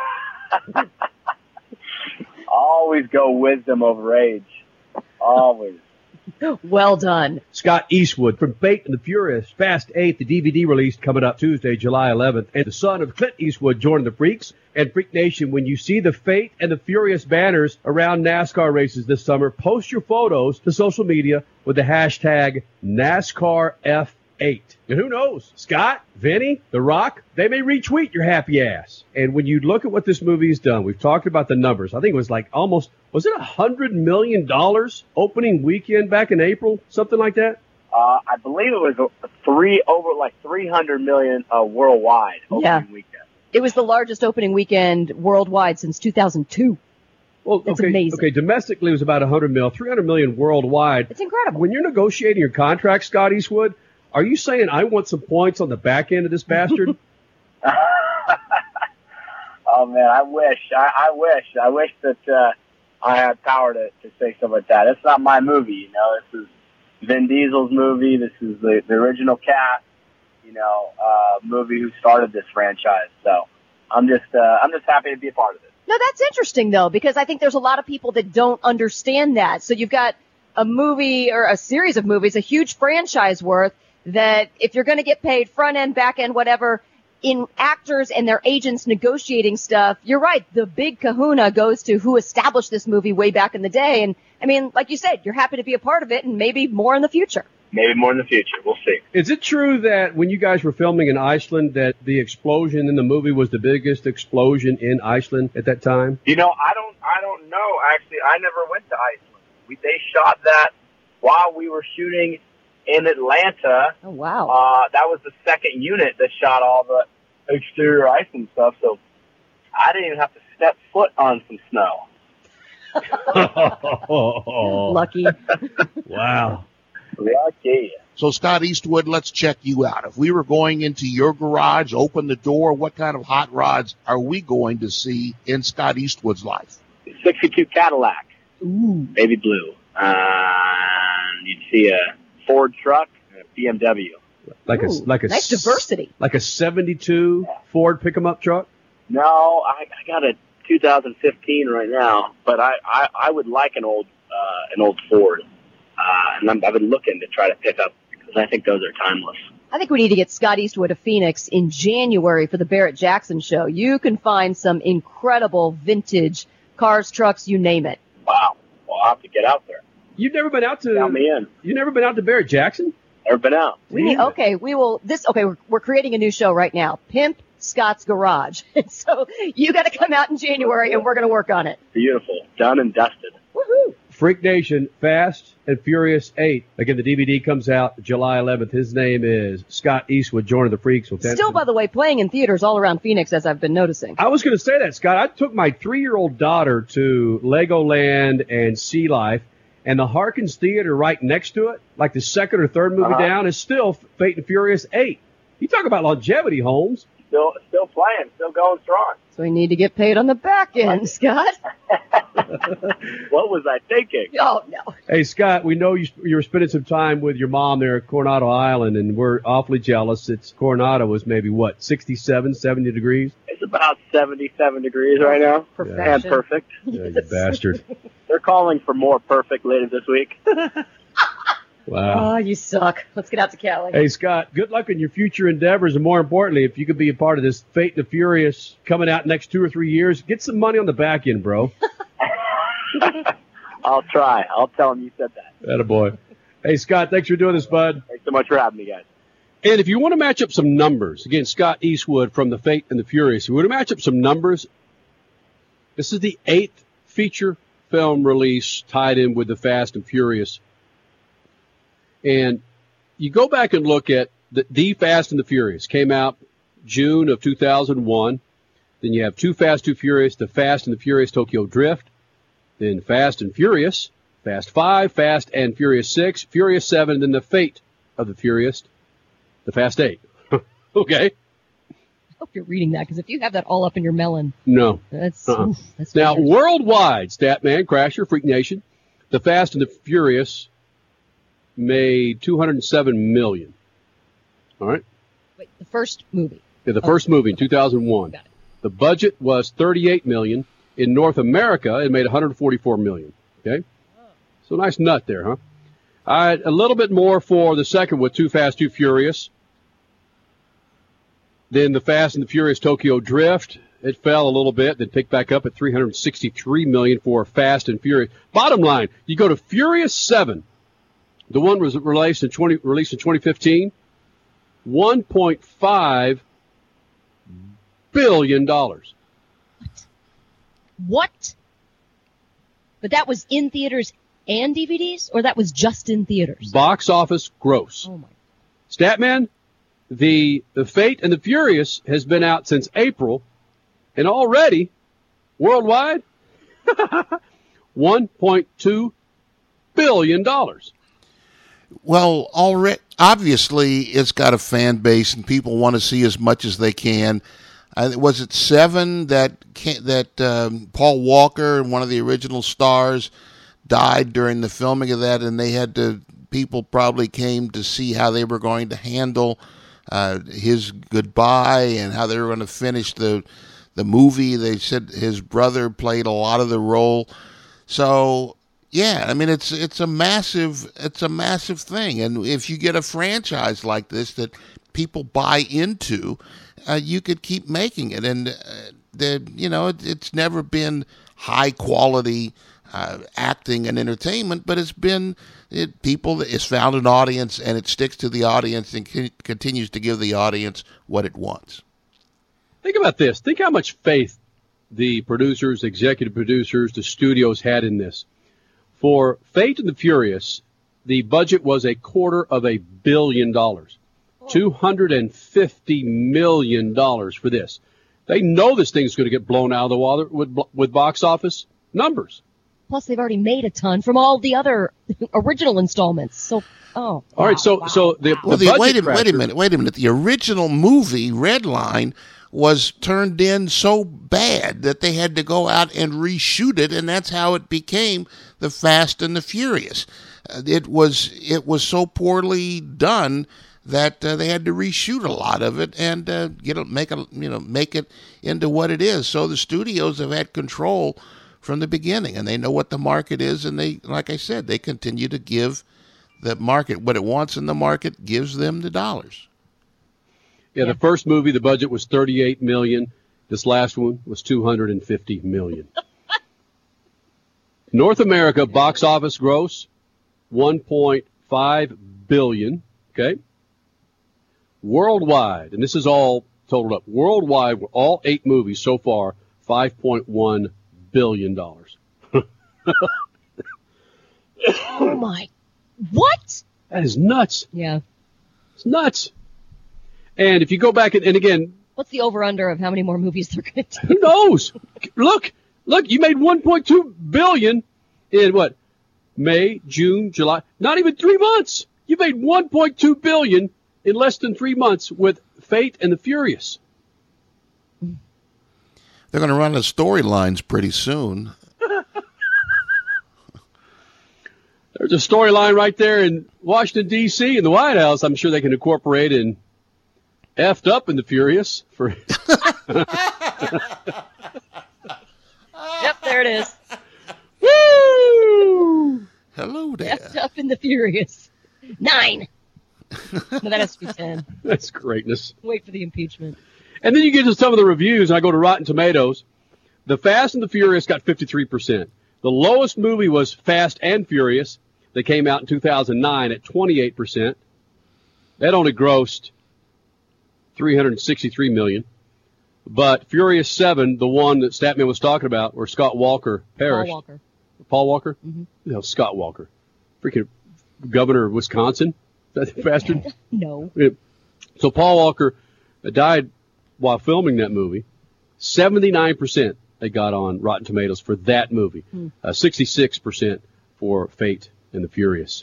Always go wisdom over age. Always. Well done. Scott Eastwood from Fate and the Furious, Fast eight, the D V D release coming up Tuesday, July eleventh. And the son of Clint Eastwood joining the Freaks. And Freak Nation, when you see the Fate and the Furious banners around NASCAR races this summer, post your photos to social media with the hashtag NASCAR F eight. And who knows? Scott, Vinny, The Rock, they may retweet your happy ass. And when you look at what this movie has done, we've talked about the numbers. I think it was like almost, was it one hundred million dollars opening weekend back in April? Something like that? Uh, I believe it was a three, over like three hundred million uh, worldwide opening Yeah. weekend. It was the largest opening weekend worldwide since two thousand two. Well, That's okay, amazing. okay, domestically it was about one hundred mil, three hundred million worldwide. It's incredible. When you're negotiating your contract, Scott Eastwood, are you saying I want some points on the back end of this bastard? Oh man, I wish, I, I wish, I wish that uh, I had power to, to say something like that. It's not my movie, you know. This is Vin Diesel's movie. This is the, the original cast, you know, uh, movie who started this franchise. So I'm just, uh, I'm just happy to be a part of it. No, that's interesting though, because I think there's a lot of people that don't understand that. So you've got a movie or a series of movies, a huge franchise worth. that if you're going to get paid front end, back end, whatever, in actors and their agents negotiating stuff, you're right. The big kahuna goes to who established this movie way back in the day. And I mean, like you said, you're happy to be a part of it and maybe more in the future. Maybe more in the future. We'll see. Is it true that when you guys were filming in Iceland that the explosion in the movie was the biggest explosion in Iceland at that time? You know, I don't, I don't know. Actually, I never went to Iceland. We, they shot that while we were shooting in Atlanta. Oh, wow. Uh, that was the second unit that shot all the exterior Iceland stuff. So I didn't even have to step foot on some snow. Lucky. Wow. Lucky. So, Scott Eastwood, let's check you out. If we were going into your garage, open the door, what kind of hot rods are we going to see in Scott Eastwood's life? sixty-two Cadillac. Ooh. Baby blue. Uh, you'd see a Ford truck and a B M W. Like Ooh, a like a nice diversity. Like a seventy-two yeah. Ford pick-em-up truck? No, I, I got a two thousand fifteen right now, but I, I, I would like an old uh, an old Ford. Uh, and I'm, I've been looking to try to pick up because I think those are timeless. I think we need to get Scott Eastwood to Phoenix in January for the Barrett Jackson show. You can find some incredible vintage cars, trucks, you name it. Wow. Well, I'll have to get out there. You've never been out to Count me in. You've never been out to Barrett Jackson? Never been out. We okay, we will this okay, we're, we're creating a new show right now. Pimp Scott's Garage. So you got to come out in January and we're going to work on it. Beautiful. Done and dusted. Woohoo. Freak Nation, Fast and Furious eight. Again, the D V D comes out July eleventh. His name is Scott Eastwood, joining the Freaks. With Still, by the way, playing in theaters all around Phoenix, as I've been noticing. I was going to say that, Scott. I took my three-year-old daughter to Legoland and Sea Life, and the Harkins Theater right next to it, like the second or third movie uh-huh. down, is still Fate and Furious eight. You talk about longevity, Holmes. Still, still playing, still going strong. So we need to get paid on the back end, Scott. What was I thinking? Oh, no. Hey, Scott, we know you, you were spending some time with your mom there at Coronado Island, and we're awfully jealous. It's Coronado was maybe, what, sixty-seven, seventy degrees? It's about seventy-seven degrees right now. Perfection. And perfect. Yeah, you bastard. They're calling for more perfect later this week. Wow. Oh, you suck. Let's get out to Cali. Hey, Scott, good luck in your future endeavors, and more importantly, if you could be a part of this Fate and the Furious coming out next two or three years, get some money on the back end, bro. I'll try. I'll tell him you said that. Attaboy. Hey, Scott, thanks for doing this, bud. Thanks so much for having me, guys. And if you want to match up some numbers, again, Scott Eastwood from the Fate and the Furious, if you want to match up some numbers, this is the eighth feature film release tied in with the Fast and Furious. And you go back and look at the, the Fast and the Furious. Came out June of two thousand one. Then you have Too Fast, Too Furious, The Fast and the Furious Tokyo Drift. Then Fast and Furious, Fast five, Fast and Furious six, Furious seven, and then The Fate of the Furious, The Fast eight. Okay. I hope you're reading that, because if you have that all up in your melon. No. That's, uh-uh. oof, that's Now, dangerous. worldwide, Statman, Crasher, Freak Nation, The Fast and the Furious made two hundred seven million dollars. All right? Wait, the first movie. Yeah, the first movie in two thousand one. Got it. The budget was thirty-eight million dollars. In North America, it made one hundred forty-four million dollars. Okay? So nice nut there, huh? All right, a little bit more for the second with Too Fast, Too Furious. Then The Fast and the Furious Tokyo Drift. It fell a little bit, then picked back up at three hundred sixty-three million dollars for Fast and Furious. Bottom line, you go to Furious seven. The one was released in twenty released in twenty fifteen. one point five billion dollars. What? But that was in theaters and D V Ds, or that was just in theaters? Box office gross. Oh my. Statman, the the Fate and the Furious has been out since April, and already, worldwide, one point two billion dollars. Well, already, obviously, it's got a fan base, and people want to see as much as they can. Uh, was it seven that can, that um, Paul Walker, one of the original stars, died during the filming of that, and they had to. People probably came to see how they were going to handle uh, his goodbye and how they were going to finish the the movie. They said his brother played a lot of the role. So Yeah, I mean it's it's a massive it's a massive thing, and if you get a franchise like this that people buy into, uh, you could keep making it, and uh, the you know it, it's never been high quality uh, acting and entertainment, but it's been it, people it's found an audience, and it sticks to the audience and c- continues to give the audience what it wants. Think about this. Think how much faith the producers, executive producers, the studios had in this. For Fate and the Furious, the budget was a quarter of a billion dollars. two hundred fifty million dollars for this. They know this thing's going to get blown out of the water with, with box office numbers. Plus, they've already made a ton from all the other original installments. So, oh. All wow, right, so wow, so the, wow. the well, the, budget wait a crasher, wait a minute, wait a minute. The original movie Red Line was turned in so bad that they had to go out and reshoot it, and that's how it became the Fast and the Furious. Uh, it was it was so poorly done that uh, they had to reshoot a lot of it and uh, get it, make it you know make it into what it is. So the studios have had control from the beginning, and they know what the market is, and they, like I said, they continue to give the market what it wants, and the market gives them the dollars. Yeah, the first movie, the budget was thirty-eight million dollars. This last one was two hundred fifty million dollars. North America box office gross, one point five billion dollars, okay? Worldwide, and this is all totaled up, worldwide, all eight movies so far, five point one billion dollars. Oh, my. What? That is nuts. Yeah. It's nuts. And if you go back and, and again, what's the over-under of how many more movies they're going to do? Who knows? Look, look, you made one point two billion dollars in what? May, June, July. Not even three months. You made one point two billion dollars in less than three months with Fate and the Furious. They're going to run the storylines pretty soon. There's a storyline right there in Washington, D C, in the White House. I'm sure they can incorporate in Effed Up in the Furious. For Yep, there it is. Woo! Hello there. Effed Up in the Furious. Nine. No, that has to be ten. That's greatness. Wait for the impeachment. And then you get to some of the reviews, and I go to Rotten Tomatoes. The Fast and the Furious got fifty-three percent. The lowest movie was Fast and Furious. They came out in two thousand nine at twenty-eight percent. That only grossed three hundred sixty-three million dollars. But Furious seven, the one that Statman was talking about, where Scott Walker perished. Paul Walker. Paul Walker? Mm-hmm. No, Scott Walker. Freaking governor of Wisconsin. Is that the bastard? No. Yeah. So Paul Walker died while filming that movie. seventy-nine percent they got on Rotten Tomatoes for that movie. Hmm. Uh, sixty-six percent for Fate and the Furious.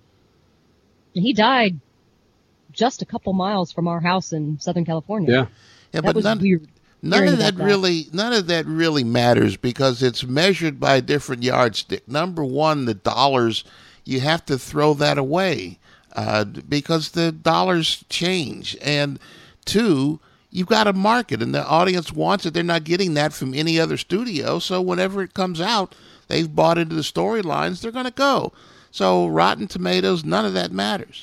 He died just a couple miles from our house in Southern California. Yeah. Yeah, that but was none, weird. none of that, that really none of that really matters because it's measured by a different yardstick. Number one, the dollars, you have to throw that away uh, because the dollars change. And two, you've got a market, and the audience wants it. They're not getting that from any other studio. So whenever it comes out, they've bought into the storylines, they're going to go. So Rotten Tomatoes, none of that matters.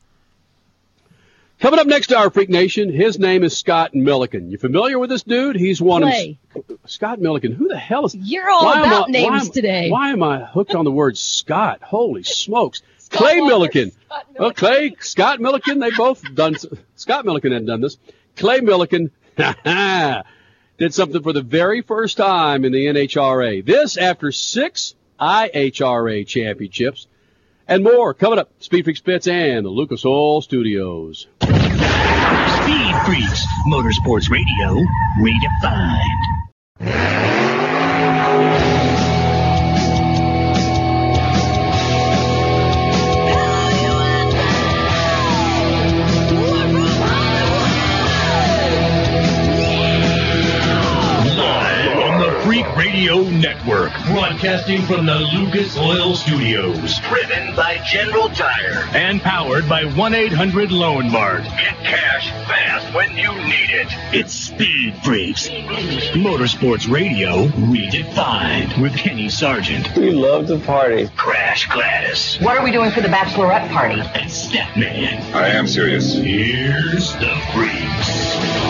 Coming up next to our Freak Nation, his name is Scott Milliken. You familiar with this dude? He's one Clay. of Scott Milliken. Who the hell is? You're all why about I, names why, today. Why am I hooked on the word Scott? Holy smokes! Scott Clay Walker, Milliken. Scott Well, Clay, Scott Milliken. They both done. Scott Milliken hadn't done this. Clay Milliken did something for the very first time in the N H R A. This after six I H R A championships. And more coming up. Speed Freaks Pits and the Lucas Oil Studios. Speed Freaks, Motorsports Radio, redefined. Live on the Freak Radio Radio Network, broadcasting from the Lucas Oil Studios. Driven by General Tire and powered by one eight hundred Loan Mart. Get cash fast when you need it. It's Speed Freaks. Motorsports Radio redefined with Kenny Sargent. We love to party. Crash Gladys. What are we doing for the bachelorette party? And Statman. I am serious. Here's the Freaks.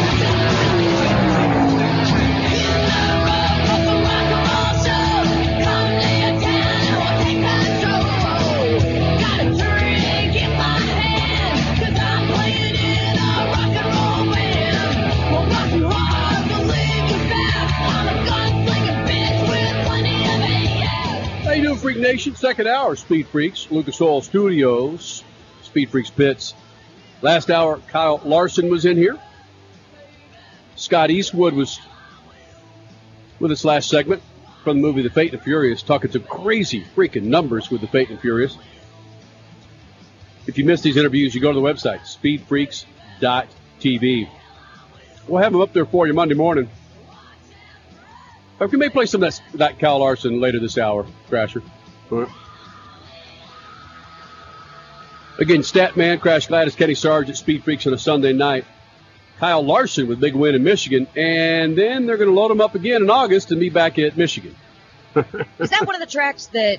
Freak Nation, second hour, Speed Freaks, Lucas Oil Studios, Speed Freaks Pits. Last hour, Kyle Larson was in here. Scott Eastwood was with us last segment from the movie The Fate and the Furious, talking some crazy freaking numbers with The Fate and the Furious. If you missed these interviews, you go to the website, speed freaks dot t v. We'll have them up there for you Monday morning. We may play some of that, that Kyle Larson later this hour, Crasher. All right. Again, Statman, Crash Gladys, Kenny Sargent, Speed Freaks on a Sunday night. Kyle Larson with big win in Michigan, and then they're going to load him up again in August and be back at Michigan. Is that one of the tracks that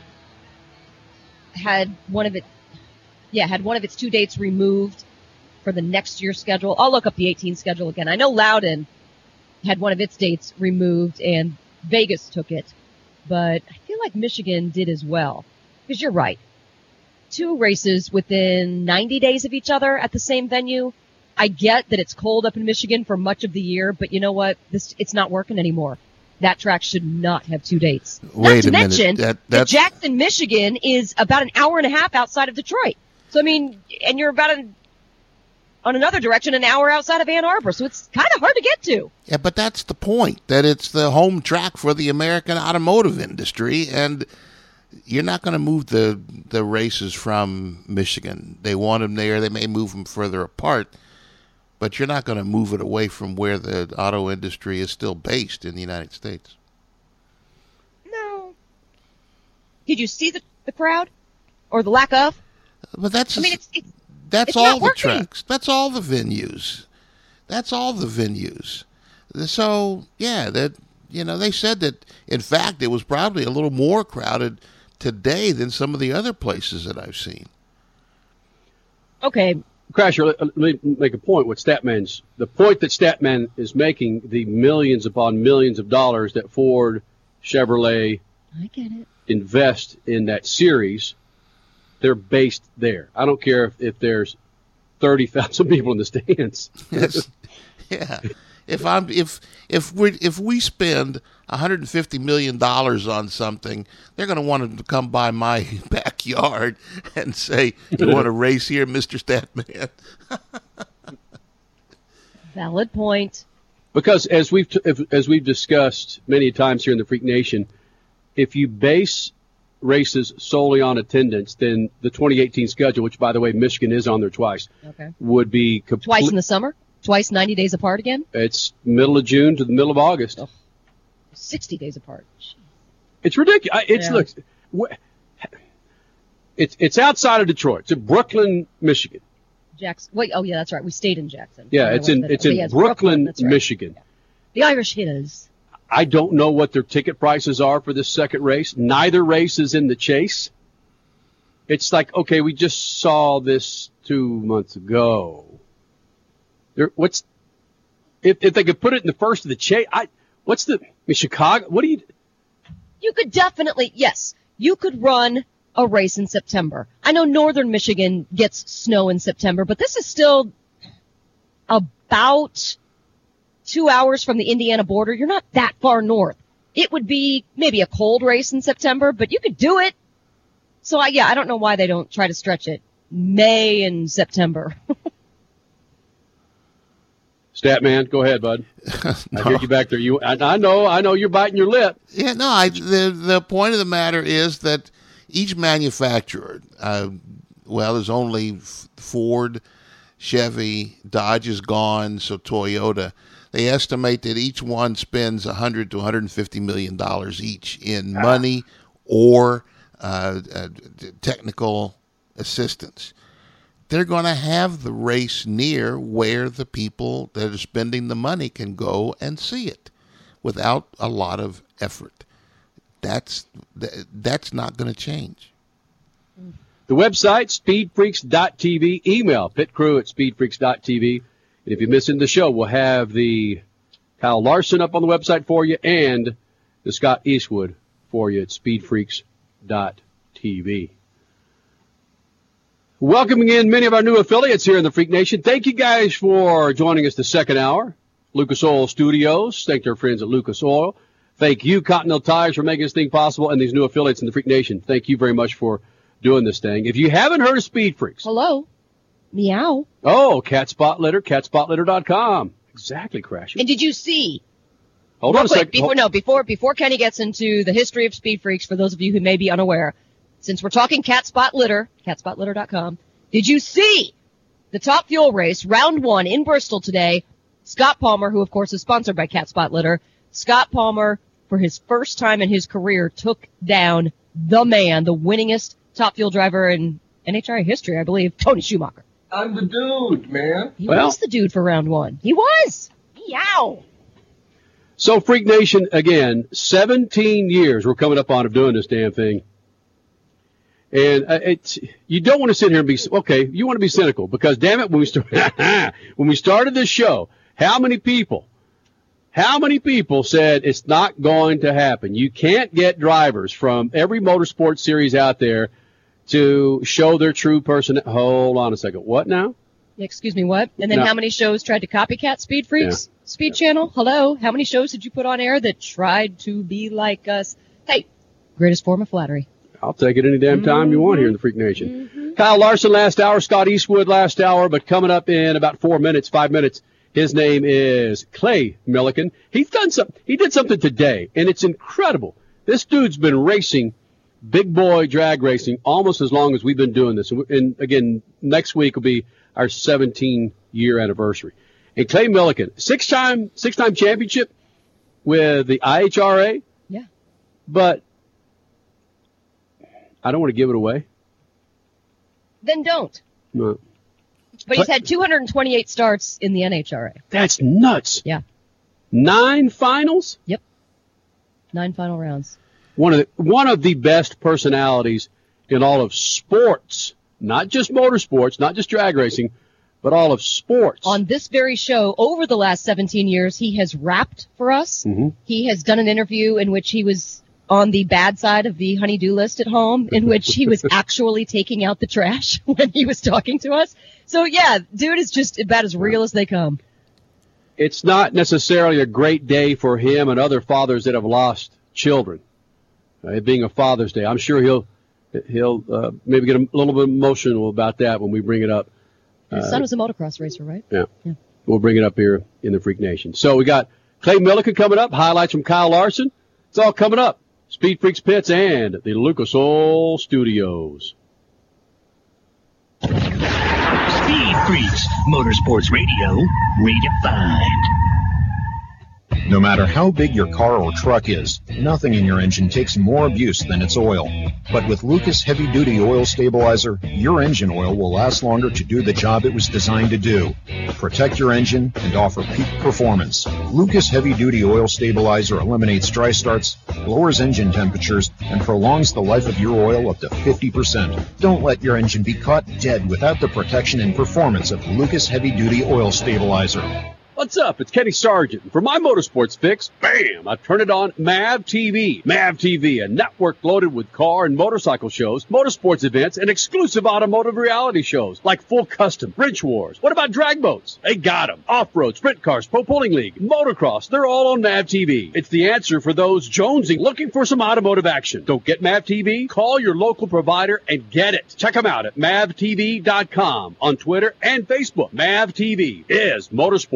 had one of it? Yeah, had one of its two dates removed for the next year's schedule. I'll look up the eighteen schedule again. I know Loudon had one of its dates removed, and Vegas took it, but I feel like Michigan did as well. Because you're right. Two races within ninety days of each other at the same venue. I get that it's cold up in Michigan for much of the year, but you know what? This it's not working anymore. That track should not have two dates. Wait not to a mention minute. That, that Jackson, Michigan is about an hour and a half outside of Detroit. So, I mean, and you're about an, on another direction an hour outside of Ann Arbor. So it's kind of hard to get to. Yeah, but that's the point, that it's the home track for the American automotive industry, and you're not going to move the, the races from Michigan. They want them there. They may move them further apart, but you're not going to move it away from where the auto industry is still based in the United States. No. Did you see the, the crowd? Or the lack of? But that's I mean, it's, it's, that's it's all the working. tracks. That's all the venues. That's all the venues. So, yeah, that you know, they said that, in fact, it was probably a little more crowded today than some of the other places that I've seen. Okay. Crasher, let me make a point. What Statman's the point that Statman is making, the millions upon millions of dollars that Ford, Chevrolet, I get it, invest in that series, they're based there. I don't care if, if there's thirty thousand people in the stands. Yes. Yeah. If I'm if if we if we spend one hundred fifty million dollars on something, they're going to want them to come by my backyard and say, "You want to race here, Mister Statman?" Valid point. Because as we've t- if, as we've discussed many times here in the Freak Nation, if you base races solely on attendance, then the twenty eighteen schedule, which by the way Michigan is on there twice, okay, would be complete. Twice in the summer. Twice ninety days apart again? It's middle of June to the middle of August. Oh, sixty days apart. It's ridiculous. It's yeah. look, it's it's outside of Detroit. It's in Brooklyn, Michigan. Jackson. Wait, oh yeah, that's right. We stayed in Jackson. Yeah, it's in it's in yeah, it's Brooklyn, Brooklyn right. Michigan. Yeah. The Irish Hitters. I don't know what their ticket prices are for this second race. Neither race is in the chase. It's like, okay, we just saw this two months ago. There, what's if if they could put it in the first of the chase? I what's the I mean, Chicago? What do you? You could definitely yes. You could run a race in September. I know Northern Michigan gets snow in September, but this is still about two hours from the Indiana border. You're not that far north. It would be maybe a cold race in September, but you could do it. So I yeah, I don't know why they don't try to stretch it. May and September. Statman, go ahead, bud. no. I hear you back there. You, I, I know, I know you're biting your lip. Yeah, no. I, the the point of the matter is that each manufacturer, uh, well, there's only Ford, Chevy, Dodge is gone, so Toyota. They estimate that each one spends one hundred to one hundred fifty million dollars each in money or uh, uh, technical assistance. They're going to have the race near where the people that are spending the money can go and see it without a lot of effort. That's that's not going to change. The website, speed freaks dot t v. Email pitcrew at speed freaks dot t v. And if you're missing the show, we'll have the Kyle Larson up on the website for you and the Scott Eastwood for you at speed freaks dot t v. Welcoming in many of our new affiliates here in the Freak Nation. Thank you guys for joining us the second hour. Lucas Oil Studios. Thank our friends at Lucas Oil. Thank you, Continental Tires, for making this thing possible, and these new affiliates in the Freak Nation. Thank you very much for doing this thing. If you haven't heard of Speed Freaks. Hello. Meow. Oh, cat spot litter, cat spot litter dot com. Exactly, Crasher. And did you see? Hold Real on a quick, second. Before, no, before, before Kenny gets into the history of Speed Freaks, for those of you who may be unaware, since we're talking cat spot litter, cat spot litter dot com, did you see the Top Fuel race, round one in Bristol today? Scott Palmer, who of course is sponsored by Cat Spot Litter, Scott Palmer, for his first time in his career, took down the man, the winningest Top Fuel driver in N H R A history, I believe, Tony Schumacher. I'm the dude, man. He Well- was the dude for round one. He was. Meow. So, Freak Nation, again, seventeen years we're coming up on of doing this damn thing. And uh, it's, you don't want to sit here and be, okay, you want to be cynical because, damn it, when we, start, when we started this show, how many people, how many people said it's not going to happen? You can't get drivers from every motorsport series out there to show their true person. Hold on a second. What now? Excuse me, what? And then No. how many shows tried to copycat Speed Freaks? Speed Channel? Hello? How many shows did you put on air that tried to be like us? Hey, greatest form of flattery. I'll take it any damn time you want here in the Freak Nation. Mm-hmm. Kyle Larson last hour, Scott Eastwood last hour, but coming up in about four minutes, five minutes, his name is Clay Millican. He's done some, he did something today, and it's incredible. This dude's been racing big boy drag racing almost as long as we've been doing this. And again, next week will be our seventeen year anniversary. And Clay Millican, six time, six time championship with the I H R A. Yeah. But I don't want to give it away. Then don't. No. But he's had two hundred twenty-eight starts in the N H R A. That's nuts. Yeah. Nine finals? Yep. Nine final rounds. One of the, one of the best personalities in all of sports, not just motorsports, not just drag racing, but all of sports. On this very show, over the last seventeen years, he has rapped for us. Mm-hmm. He has done an interview in which he was on the bad side of the honey-do list at home, in which he was actually taking out the trash when he was talking to us. So, yeah, dude is just about as real as they come. It's not necessarily a great day for him and other fathers that have lost children. Uh, it being a Father's Day, I'm sure he'll he'll uh, maybe get a little bit emotional about that when we bring it up. His Uh, son was a motocross racer, right? Yeah. Yeah. We'll bring it up here in the Freak Nation. So we got Clay Millican coming up, highlights from Kyle Larson. It's all coming up. Speed Freaks Pits and the Lucas Oil Studios. Speed Freaks, Motorsports Radio, redefined. No matter how big your car or truck is, nothing in your engine takes more abuse than its oil. But with Lucas Heavy Duty Oil Stabilizer, your engine oil will last longer to do the job it was designed to do. Protect your engine and offer peak performance. Lucas Heavy Duty Oil Stabilizer eliminates dry starts, lowers engine temperatures, and prolongs the life of your oil up to fifty percent. Don't let your engine be caught dead without the protection and performance of Lucas Heavy Duty Oil Stabilizer. What's up? It's Kenny Sargent. For my motorsports fix, bam, I turn it on M A V T V. M A V T V, a network loaded with car and motorcycle shows, motorsports events, and exclusive automotive reality shows like Full Custom, Wrench Wars. What about drag boats? They got 'em. Off-road, sprint cars, Pro Pulling League, motocross, they're all on M A V T V. It's the answer for those jonesing looking for some automotive action. Don't get M A V T V? Call your local provider and get it. Check them out at M A V T V dot com on Twitter and Facebook. M A V T V is motorsports.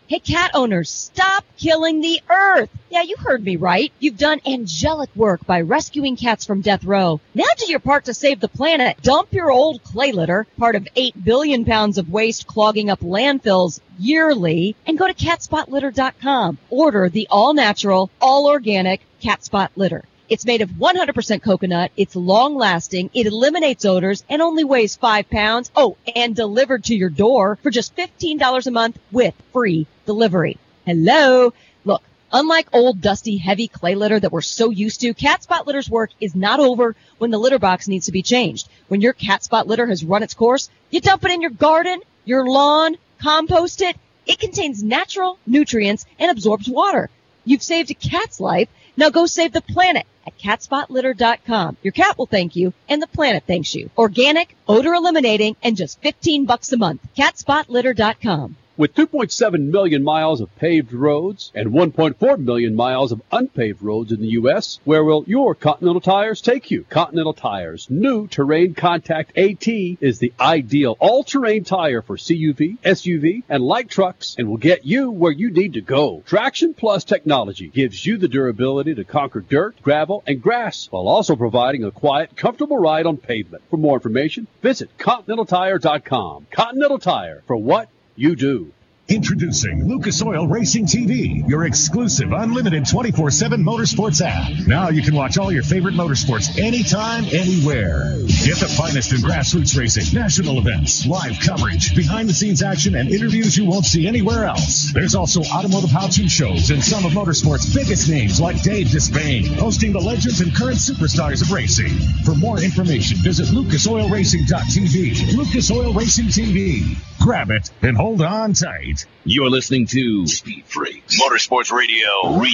Hey, cat owners, stop killing the earth. Yeah, you heard me right. You've done angelic work by rescuing cats from death row. Now do your part to save the planet. Dump your old clay litter, part of eight billion pounds of waste clogging up landfills yearly, and go to cat spot litter dot com. Order the all-natural, all-organic Cat Spot Litter. It's made of one hundred percent coconut, it's long-lasting, it eliminates odors, and only weighs five pounds. Oh, and delivered to your door for just fifteen dollars a month with free delivery. Hello? Look, unlike old, dusty, heavy clay litter that we're so used to, Cat Spot Litter's work is not over when the litter box needs to be changed. When your Cat Spot Litter has run its course, you dump it in your garden, your lawn, compost it. It contains natural nutrients and absorbs water. You've saved a cat's life. Now go save the planet at cat spot litter dot com. Your cat will thank you, and the planet thanks you. Organic, odor eliminating, and just fifteen bucks a month. cat spot litter dot com. With two point seven million miles of paved roads and one point four million miles of unpaved roads in the U S, where will your Continental Tires take you? Continental Tires' new Terrain Contact AT is the ideal all-terrain tire for C U V, S U V, and light trucks, and will get you where you need to go. Traction Plus technology gives you the durability to conquer dirt, gravel, and grass, while also providing a quiet, comfortable ride on pavement. For more information, visit continental tire dot com. Continental Tire, for what you do. Introducing Lucas Oil Racing T V, your exclusive unlimited twenty-four seven motorsports app. Now you can watch all your favorite motorsports anytime, anywhere. Get the finest in grassroots racing, national events, live coverage, behind-the-scenes action, and interviews you won't see anywhere else. There's also automotive how-to shows and some of motorsports' biggest names like Dave Despain, hosting the legends and current superstars of racing. For more information, visit lucas oil racing dot t v. Lucas Oil Racing T V. Grab it and hold on tight. You're listening to Speed Freaks Motorsports Radio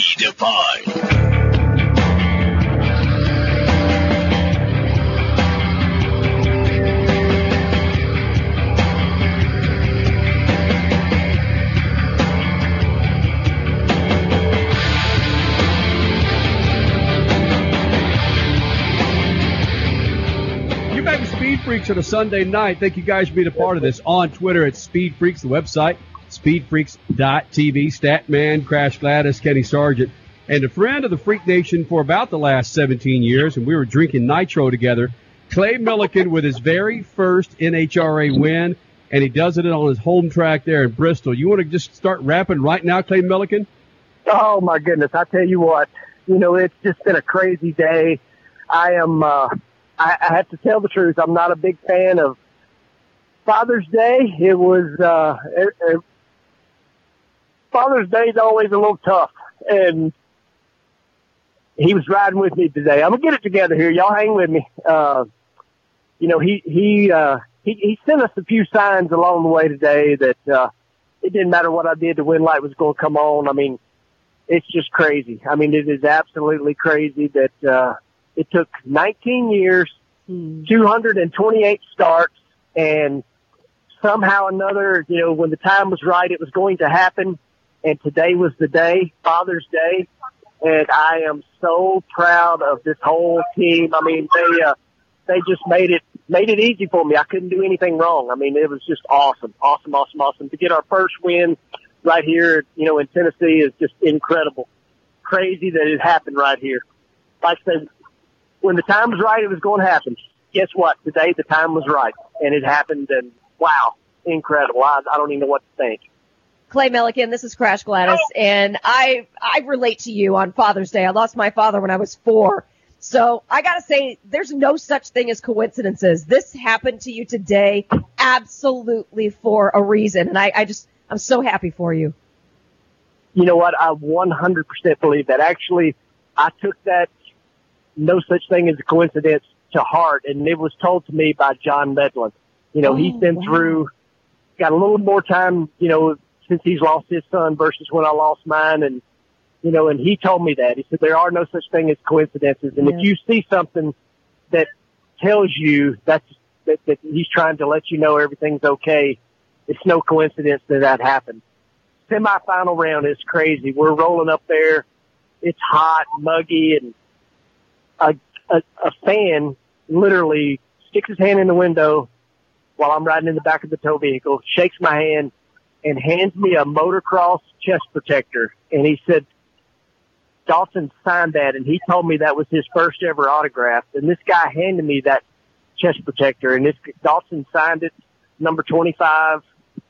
Redefined. Speed Freaks on a Sunday night. Thank you guys for being a part of this. On Twitter at Speed Freaks, the website, speed freaks dot t v. Statman, Crash Gladys, Kenny Sargent, and a friend of the Freak Nation for about the last seventeen years, and we were drinking nitro together, Clay Millican with his very first N H R A win, and he does it on his home track there in Bristol. You want to just start rapping right now, Clay Millican? Oh, my goodness. I tell you what, you know, it's just been a crazy day. I am... uh I, I have to tell the truth. I'm not a big fan of Father's Day. It was, uh, it, it, Father's Day is always a little tough. And he was riding with me today. I'm going to get it together here. Y'all hang with me. Uh, you know, he, he, uh, he, he sent us a few signs along the way today that, uh, it didn't matter what I did. The wind light was going to come on. I mean, it's just crazy. I mean, it is absolutely crazy that, uh, it took nineteen years, two hundred twenty-eight starts, and somehow or another, you know, when the time was right, it was going to happen. And today was the day, Father's Day. And I am so proud of this whole team. I mean, they, uh, they just made it, made it easy for me. I couldn't do anything wrong. I mean, it was just awesome, awesome, awesome, awesome. To get our first win right here, you know, in Tennessee is just incredible. Crazy that it happened right here. Like I said, when the time was right, it was going to happen. Guess what? Today, the time was right, and it happened, and wow, incredible. I, I don't even know what to think. Clay Millican, this is Crash Gladys, and I I relate to you on Father's Day. I lost my father when I was four. So I got to say, there's no such thing as coincidences. This happened to you today absolutely for a reason, and I, I just, I'm so happy for you. You know what? I one hundred percent believe that. Actually, I took that no such thing as a coincidence to heart, and it was told to me by John Medlin. You know, oh, he's been wow. through, got a little more time, you know, since he's lost his son versus when I lost mine, and, you know, and he told me that. He said there are no such thing as coincidences, and yeah. if you see something that tells you that's, that, that he's trying to let you know everything's okay, it's no coincidence that that happened. Semi-final round is crazy. We're rolling up there. It's hot, muggy, and A, a, a fan literally sticks his hand in the window while I'm riding in the back of the tow vehicle, shakes my hand, and hands me a motocross chest protector. And he said, Dawson signed that, and he told me that was his first ever autograph. And this guy handed me that chest protector, and this Dawson signed it, number twenty-five.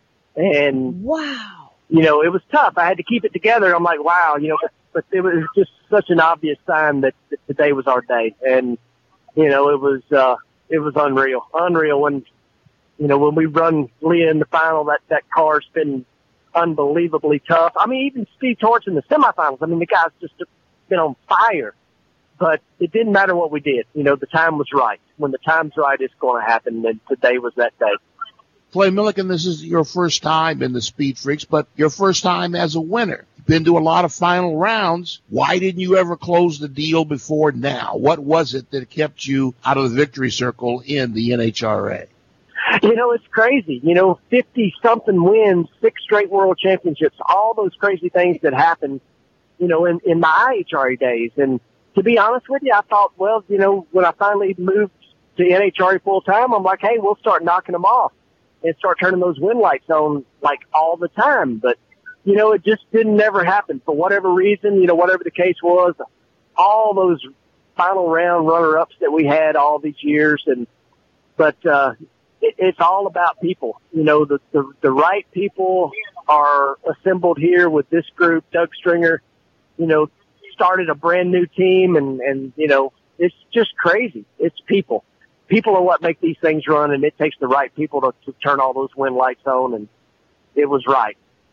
And wow, you know, it was tough. I had to keep it together. I'm like, wow, you know, but, but it was just such an obvious sign that, that today was our day. And, you know, it was, uh, it was unreal, unreal. When, you know, when we run Leah in the final, that, that car's been unbelievably tough. I mean, even Steve Torch in the semifinals. I mean, the guy's just been on fire, but it didn't matter what we did. You know, the time was right. When the time's right, it's going to happen. And today was that day. Clay Millican, this is your first time in the Speed Freaks, but your first time as a winner. You've been to a lot of final rounds. Why didn't you ever close the deal before now? What was it that kept you out of the victory circle in the N H R A? You know, it's crazy. You know, fifty-something wins, six straight world championships, all those crazy things that happened, you know, in, in my I H R A days. And to be honest with you, I thought, well, you know, when I finally moved to N H R A full time, I'm like, hey, we'll start knocking them off and start turning those win lights on like all the time. But, you know, it just didn't ever happen for whatever reason, you know, whatever the case was, all those final round runner ups that we had all these years. And, but, uh, it, it's all about people, you know, the, the, the right people are assembled here with this group. Doug Stringer, you know, started a brand new team and, and, you know, it's just crazy. It's people. People are what make these things run, and it takes the right people to, to turn all those win lights on, and it was right.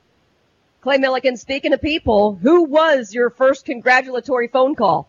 Clay Millican, speaking of people, who was your first congratulatory phone call?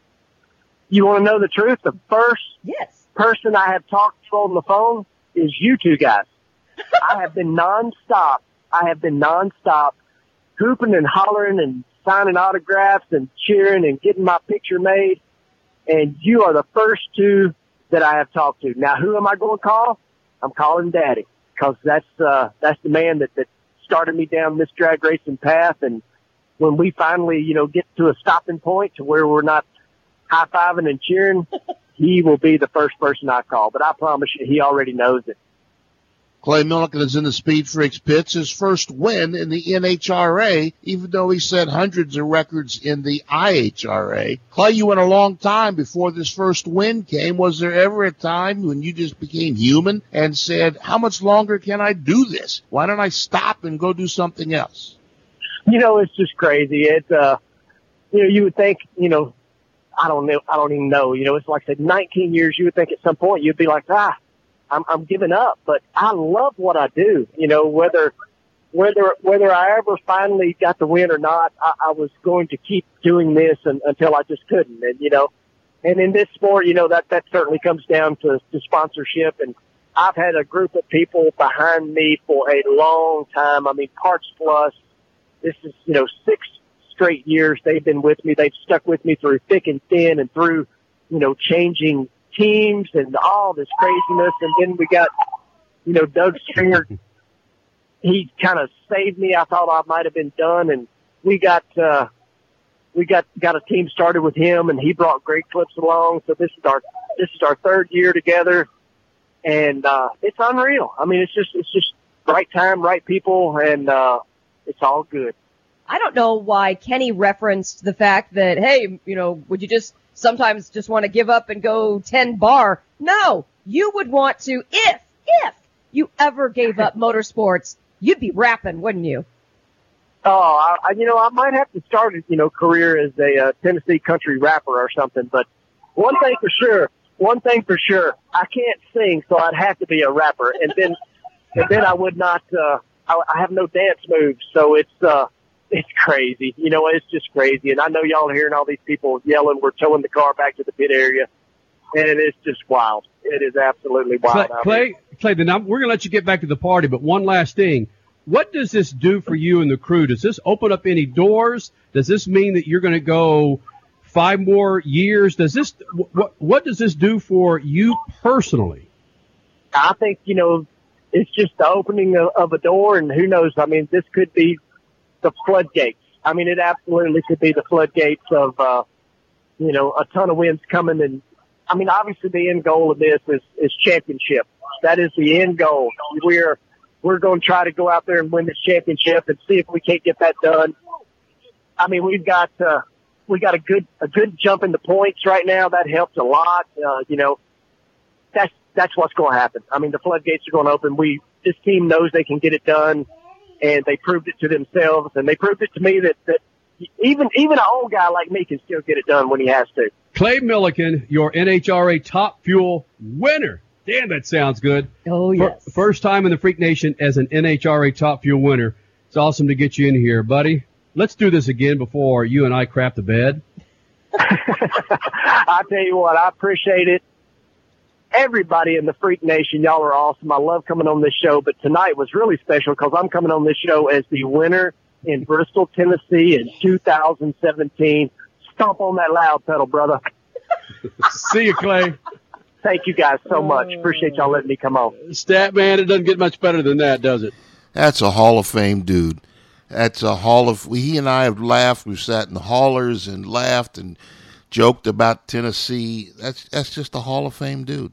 You want to know the truth? The first yes. person I have talked to on the phone is you two guys. I have been nonstop. I have been nonstop hooping and hollering and signing autographs and cheering and getting my picture made, and you are the first two that I have talked to. Now, who am I going to call? I'm calling Daddy, because that's uh, that's the man that, that started me down this drag racing path. And when we finally, you know, get to a stopping point to where we're not high-fiving and cheering, he will be the first person I call. But I promise you, he already knows it. Clay Millican is in the Speed Freaks pits, his first win in the N H R A, even though he set hundreds of records in the I H R A. Clay, you went a long time before this first win came. Was there ever a time when you just became human and said, how much longer can I do this? Why don't I stop and go do something else? You know, it's just crazy. It's, uh, you know, you would think, you know, I don't know, I don't even know, you know, it's like I said, nineteen years, you would think at some point you'd be like, ah, I'm, I'm giving up, but I love what I do. You know, whether, whether, whether I ever finally got the win or not, I, I was going to keep doing this and, until I just couldn't. And, you know, and in this sport, you know, that, that certainly comes down to, to sponsorship. And I've had a group of people behind me for a long time. I mean, Parts Plus, this is, you know, six straight years they've been with me. They've stuck with me through thick and thin and through, you know, changing teams and all this craziness. And then we got, you know, Doug Stringer. He kind of saved me. I thought I might have been done. And we got, uh, we got, got a team started with him, and he brought Greg Clips along. So this is our, this is our third year together. And, uh, it's unreal. I mean, it's just, it's just right time, right people, and, uh, it's all good. I don't know why Kenny referenced the fact that, hey, you know, would you just sometimes just want to give up and go ten bar? No, you would want to, if, if you ever gave up motorsports, you'd be rapping, wouldn't you? Oh, I, you know, I might have to start a, you know, career as a uh, Tennessee country rapper or something. But one thing for sure, one thing for sure, I can't sing, so I'd have to be a rapper. And then, and then I would not, uh, I, I have no dance moves. So it's, uh, it's crazy. You know, it's just crazy. And I know y'all are hearing all these people yelling, we're towing the car back to the pit area. And it's just wild. It is absolutely wild. Clay, Clay, Clay then I'm, we're going to let you get back to the party, but one last thing. What does this do for you and the crew? Does this open up any doors? Does this mean that you're going to go five more years? Does this, what, what does this do for you personally? I think, you know, it's just the opening of, of a door, and who knows? I mean, this could be the floodgates. I mean, it absolutely could be the floodgates of, uh, you know, a ton of wins coming. And I mean, obviously the end goal of this is, is championship. That is the end goal. We're, we're going to try to go out there and win this championship and see if we can't get that done. I mean, we've got, uh, we got a good, a good jump in the points right now. That helps a lot. Uh, you know, that's, that's what's going to happen. I mean, the floodgates are going to open. We, this team knows they can get it done, and they proved it to themselves, and they proved it to me that, that even, even an old guy like me can still get it done when he has to. Clay Millican, your N H R A Top Fuel winner. Damn, that sounds good. Oh, yes. First time in the Freak Nation as an N H R A Top Fuel winner. It's awesome to get you in here, buddy. Let's do this again before you and I crap the bed. I tell you what, I appreciate it. Everybody in the Freak Nation, y'all are awesome. I love coming on this show, but tonight was really special because I'm coming on this show as the winner in Bristol, Tennessee in two thousand seventeen. Stomp on that loud pedal, brother. See you, Clay. Thank you guys so much. Appreciate y'all letting me come on. Stat man, it doesn't get much better than that, does it? That's a Hall of Fame dude. That's a Hall of. He and I have laughed. We've sat in the haulers and laughed and joked about Tennessee. That's that's just a Hall of Fame dude.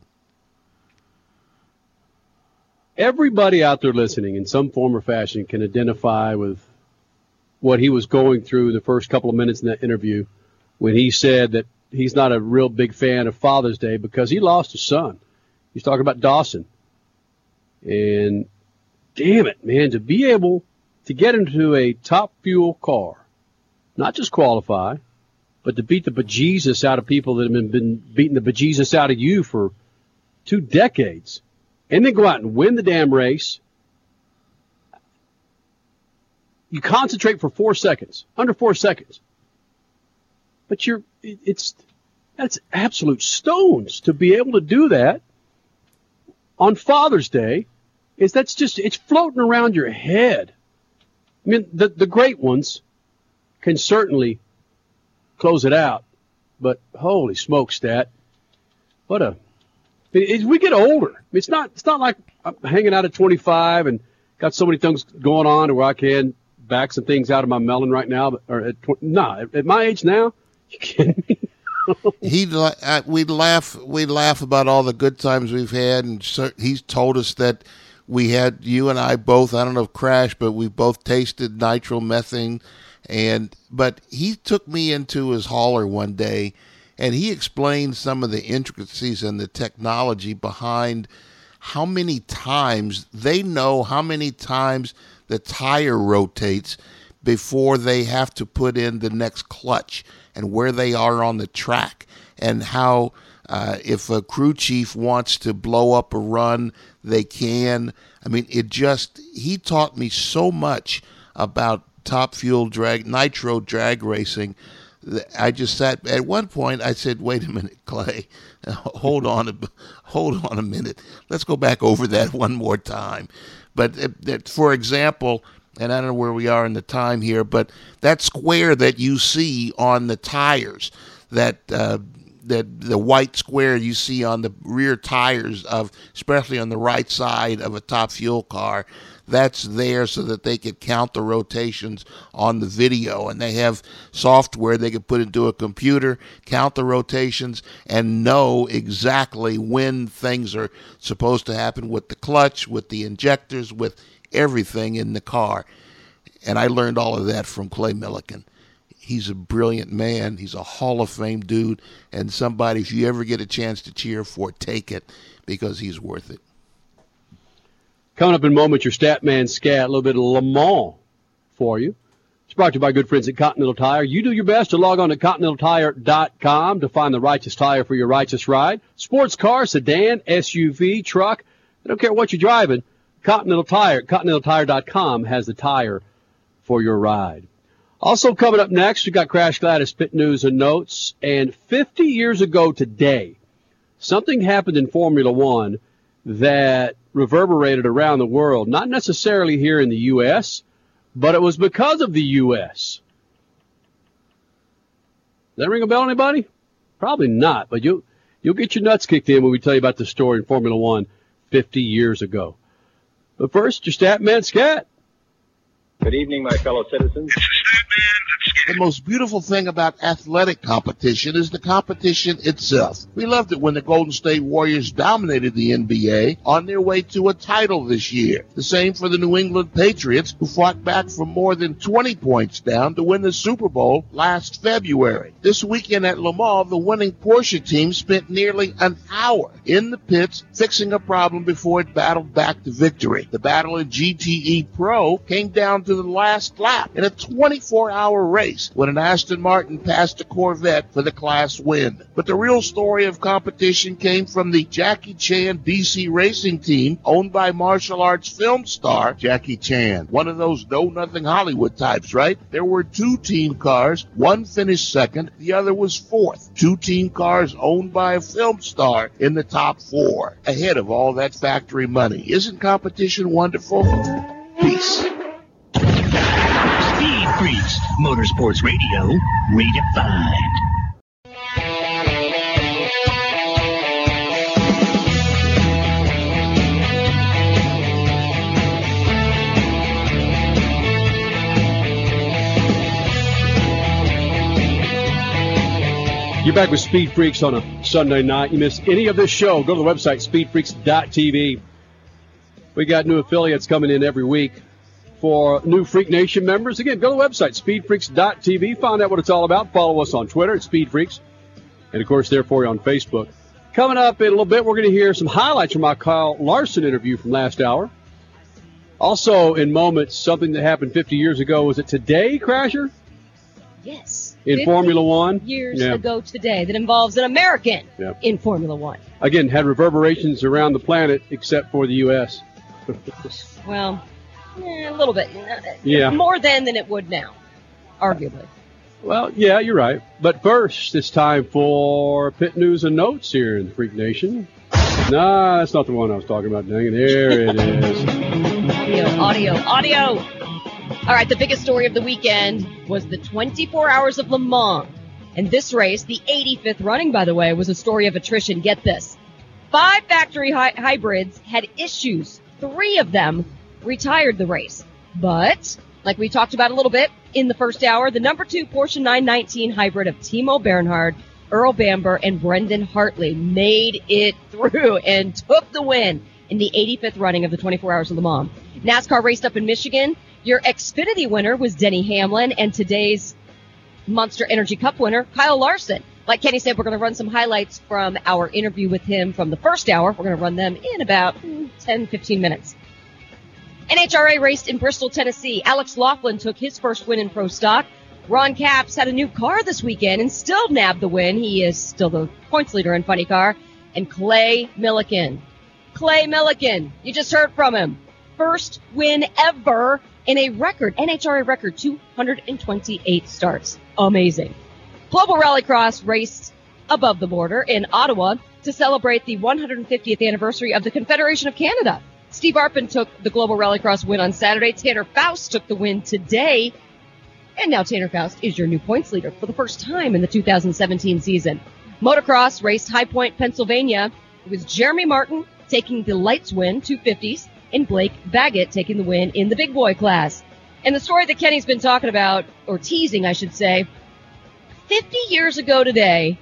Everybody out there listening in some form or fashion can identify with what he was going through the first couple of minutes in that interview when he said that he's not a real big fan of Father's Day because he lost his son. He's talking about Dawson. And damn it, man, to be able to get into a Top Fuel car, not just qualify, but to beat the bejesus out of people that have been, been beating the bejesus out of you for two decades, and then go out and win the damn race. You concentrate for four seconds, under four seconds. But you're, it's, that's absolute stones to be able to do that on Father's Day. Is that's just, it's floating around your head. I mean, the, the great ones can certainly close it out, but holy smokes, Stat. What a, as we get older, it's not, it's not like I'm hanging out at twenty-five and got so many things going on where I can back some things out of my melon right now, but, or at twenty, nah, at my age now, you kidding me? He'd uh, we'd laugh we'd laugh about all the good times we've had, and so, he's told us that we had, you and I both, I don't know if Crash, but we both tasted nitromethane, and but he took me into his hauler one day, and he explained some of the intricacies and the technology behind how many times they know how many times the tire rotates before they have to put in the next clutch, and where they are on the track, and how uh, if a crew chief wants to blow up a run, they can. I mean, it just, he taught me so much about Top Fuel drag, nitro drag racing. I just sat, at one point I said, wait a minute, Clay, hold on, a, hold on a minute. Let's go back over that one more time. But uh, for example, and I don't know where we are in the time here, but that square that you see on the tires, that uh, that the white square you see on the rear tires of, especially on the right side of a Top Fuel car, that's there so that they could count the rotations on the video, and they have software they could put into a computer, count the rotations, and know exactly when things are supposed to happen with the clutch, with the injectors, with everything in the car. And I learned all of that from Clay Millican. He's a brilliant man. He's a Hall of Fame dude, and somebody, if you ever get a chance to cheer for, take it, because he's worth it. Coming up in a moment, your Statman Scat, a little bit of Le Mans for you. It's brought to you by good friends at Continental Tire. You do your best to log on to continental tire dot com to find the righteous tire for your righteous ride. Sports car, sedan, S U V, truck. I don't care what you're driving. Continental Tire, continental tire dot com has the tire for your ride. Also coming up next, we got Crash Gladys Pit News and Notes. And fifty years ago today, something happened in Formula One that reverberated around the world, not necessarily here in the U S, but it was because of the U S. Does that ring a bell, anybody? Probably not, but you'll, you'll get your nuts kicked in when we tell you about the story in Formula One fifty years ago. But first, your Statman Scat. Good evening, my fellow citizens. The most beautiful thing about athletic competition is the competition itself. We loved it when the Golden State Warriors dominated the N B A on their way to a title this year. The same for the New England Patriots, who fought back from more than twenty points down to win the Super Bowl last February. This weekend at Le Mans, the winning Porsche team spent nearly an hour in the pits fixing a problem before it battled back to victory. The battle in G T E Pro came down to the last lap in a twenty-four hour race when an Aston Martin passed a Corvette for the class win. But the real story of competition came from the Jackie Chan D C Racing team owned by martial arts film star Jackie Chan. One of those know-nothing Hollywood types, right? There were two team cars. One finished second. The other was fourth. Two team cars owned by a film star in the top four, ahead of all that factory money. Isn't competition wonderful? Peace. Speed Freaks, Motorsports Radio, redefined. You're back with Speed Freaks on a Sunday night. You missed any of this show, go to the website, speed freaks dot t v. We got new affiliates coming in every week. For new Freak Nation members, again, go to the website, speed freaks dot t v. Find out what it's all about. Follow us on Twitter at Speed Freaks. And, of course, there for you on Facebook. Coming up in a little bit, we're going to hear some highlights from our Kyle Larson interview from last hour. Also, in moments, something that happened fifty years ago. Was it today, Crasher? Yes. In Formula One? Years Yeah. ago today that involves an American Yeah. in Formula One. Again, had reverberations around the planet except for the U S Well, eh, a little bit. Yeah. More then than it would now, arguably. Well, yeah, you're right. But first, it's time for Pit News and Notes here in the Freak Nation. Nah, that's not the one I was talking about. Dang it. There it is. Audio, audio, audio. All right, the biggest story of the weekend was the twenty-four Hours of Le Mans. And this race, the eighty-fifth running, by the way, was a story of attrition. Get this. Five factory hy- hybrids had issues. Three of them retired the race. But, like we talked about a little bit in the first hour, the number two Porsche nine nineteen hybrid of Timo Bernhard, Earl Bamber, and Brendan Hartley made it through and took the win in the eighty-fifth running of the twenty-four Hours of Le Mans. NASCAR raced up in Michigan. Your Xfinity winner was Denny Hamlin, and today's Monster Energy Cup winner, Kyle Larson. Like Kenny said, we're going to run some highlights from our interview with him from the first hour. We're going to run them in about ten, fifteen minutes. N H R A raced in Bristol, Tennessee. Alex Laughlin took his first win in Pro Stock. Ron Capps had a new car this weekend and still nabbed the win. He is still the points leader in Funny Car. And Clay Millican. Clay Millican, you just heard from him. First win ever in a record, N H R A record, two hundred twenty-eight starts. Amazing. Global Rallycross raced above the border in Ottawa to celebrate the one hundred fiftieth anniversary of the Confederation of Canada. Steve Arpin took the Global Rallycross win on Saturday. Tanner Faust took the win today. And now Tanner Faust is your new points leader for the first time in the two thousand seventeen season. Motocross raced High Point, Pennsylvania. It was Jeremy Martin taking the lights win, two fifties, and Blake Baggett taking the win in the big boy class. And the story that Kenny's been talking about, or teasing, I should say, fifty years ago today,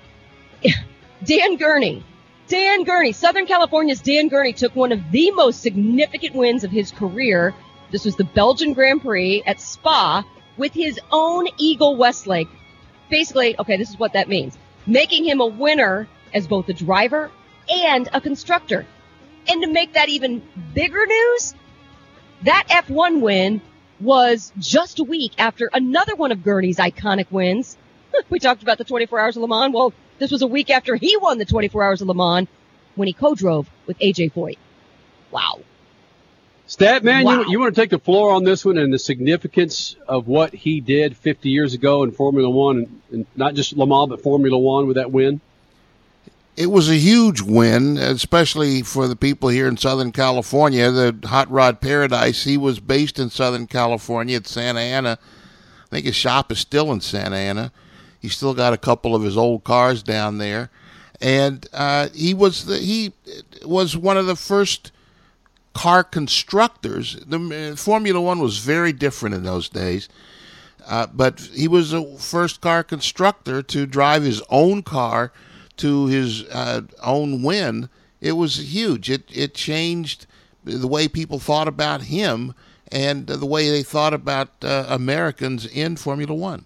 Dan Gurney, Dan Gurney, Southern California's Dan Gurney took one of the most significant wins of his career. This was the Belgian Grand Prix at Spa with his own Eagle Westlake. Basically, okay, this is what that means. Making him a winner as both a driver and a constructor. And to make that even bigger news, that F one win was just a week after another one of Gurney's iconic wins. We talked about the twenty-four Hours of Le Mans. Well, this was a week after he won the twenty-four Hours of Le Mans when he co-drove with A J Foyt. Wow. Stat, man, Wow. you, you want to take the floor on this one and the significance of what he did fifty years ago in Formula One, and, and not just Le Mans, but Formula One with that win? It was a huge win, especially for the people here in Southern California. The Hot Rod Paradise, he was based in Southern California at Santa Ana. I think his shop is still in Santa Ana. He's still got a couple of his old cars down there. And uh, he was the, he was one of the first car constructors. The uh, Formula One was very different in those days. Uh, but he was the first car constructor to drive his own car to his uh, own win. It was huge. It it changed the way people thought about him and the way they thought about uh, Americans in Formula One.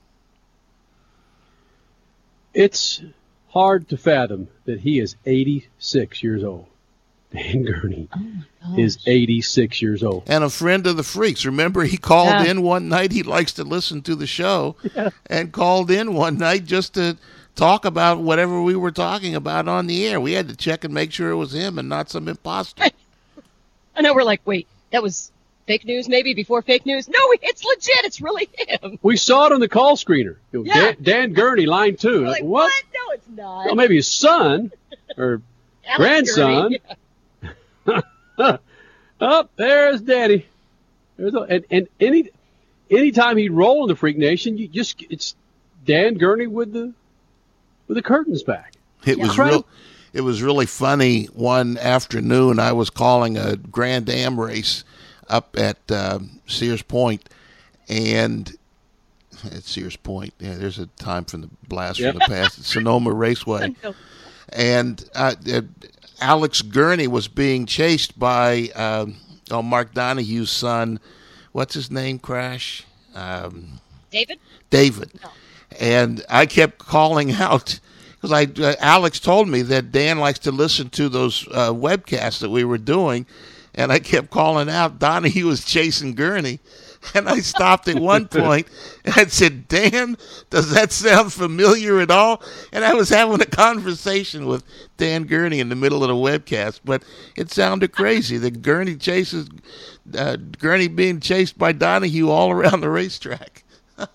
It's hard to fathom that he is eighty-six years old. Dan Gurney oh is eighty-six years old. And a friend of the Freaks. Remember, he called yeah. in one night. He likes to listen to the show. Yeah. And called in one night just to talk about whatever we were talking about on the air. We had to check and make sure it was him and not some imposter. I know we're like, wait, that was fake news maybe before fake news? No, it's legit. It's really him. We saw it on the call screener. Yeah. Dan, Dan Gurney, line two. Like, what? what? No, it's not. Well, maybe his son or grandson. Oh, there's Daddy. There's a, and and any anytime he'd roll in the Freak Nation, you just it's Dan Gurney with the with the curtains back. It yeah. was real. It was really funny. One afternoon, I was calling a Grand Am race up at uh, Sears Point, and at Sears Point, yeah, there's a time from the blast yep. from the past. It's Sonoma Raceway, and uh, uh, Alex Gurney was being chased by um, oh, Mark Donahue's son. What's his name? Crash. Um, David. David, no. And I kept calling out. Because I, uh, Alex told me that Dan likes to listen to those uh, webcasts that we were doing, and I kept calling out, Donahue was chasing Gurney, and I stopped at one point, and I said, Dan, does that sound familiar at all? And I was having a conversation with Dan Gurney in the middle of the webcast, but it sounded crazy that Gurney chases, uh, Gurney being chased by Donahue all around the racetrack.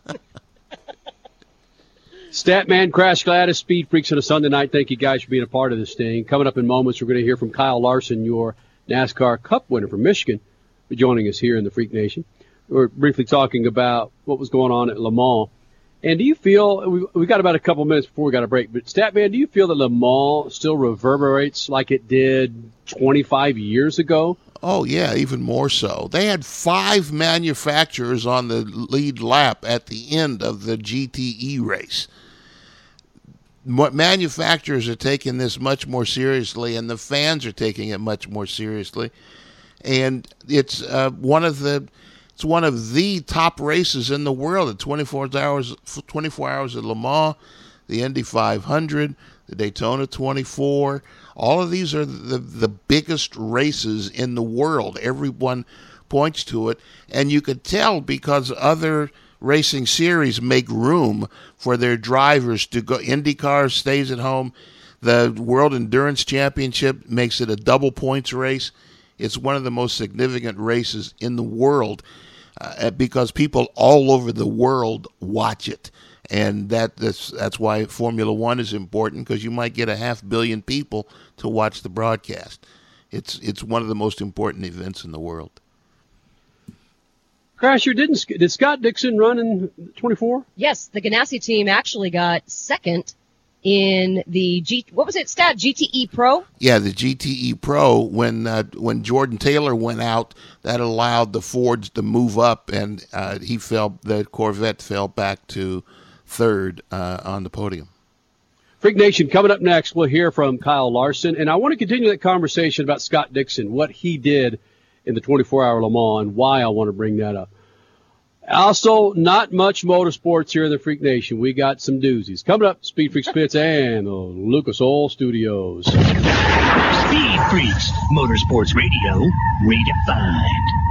Statman, Crash Gladys, Speed Freaks on a Sunday night. Thank you guys for being a part of this thing. Coming up in moments, we're going to hear from Kyle Larson, your NASCAR Cup winner from Michigan, for joining us here in the Freak Nation. We're briefly talking about what was going on at Le Mans. And do you feel, we we got about a couple minutes before we got a break, but Statman, do you feel that Le Mans still reverberates like it did twenty-five years ago? Oh, yeah, even more so. They had five manufacturers on the lead lap at the end of the G T E race. Manufacturers are taking this much more seriously, and the fans are taking it much more seriously. And it's uh, one of the it's one of the top races in the world. At twenty-four hours, twenty-four hours at Le Mans, the Indy five hundred, the Daytona twenty-four. All of these are the the biggest races in the world. Everyone points to it, and you could tell because other racing series make room for their drivers to go. IndyCar stays at home. The World Endurance Championship makes it a double points race. It's one of the most significant races in the world uh, because people all over the world watch it. And that that's, that's why Formula One is important, because you might get a half billion people to watch the broadcast. It's it's one of the most important events in the world. Crasher, didn't did Scott Dixon run in twenty-four? Yes, the Ganassi team actually got second in the G. What was it? Stat G T E Pro. Yeah, the G T E Pro. When uh, when Jordan Taylor went out, that allowed the Fords to move up, and uh, he fell. The Corvette fell back to third uh, on the podium. Freak Nation, coming up next, we'll hear from Kyle Larson, and I want to continue that conversation about Scott Dixon, what he did in the twenty-four hour Le Mans, and why I want to bring that up. Also, not much motorsports here in the Freak Nation. We got some doozies. Coming up, Speed Freaks Pits and the Lucas Oil Studios. Speed Freaks, Motorsports Radio, redefined.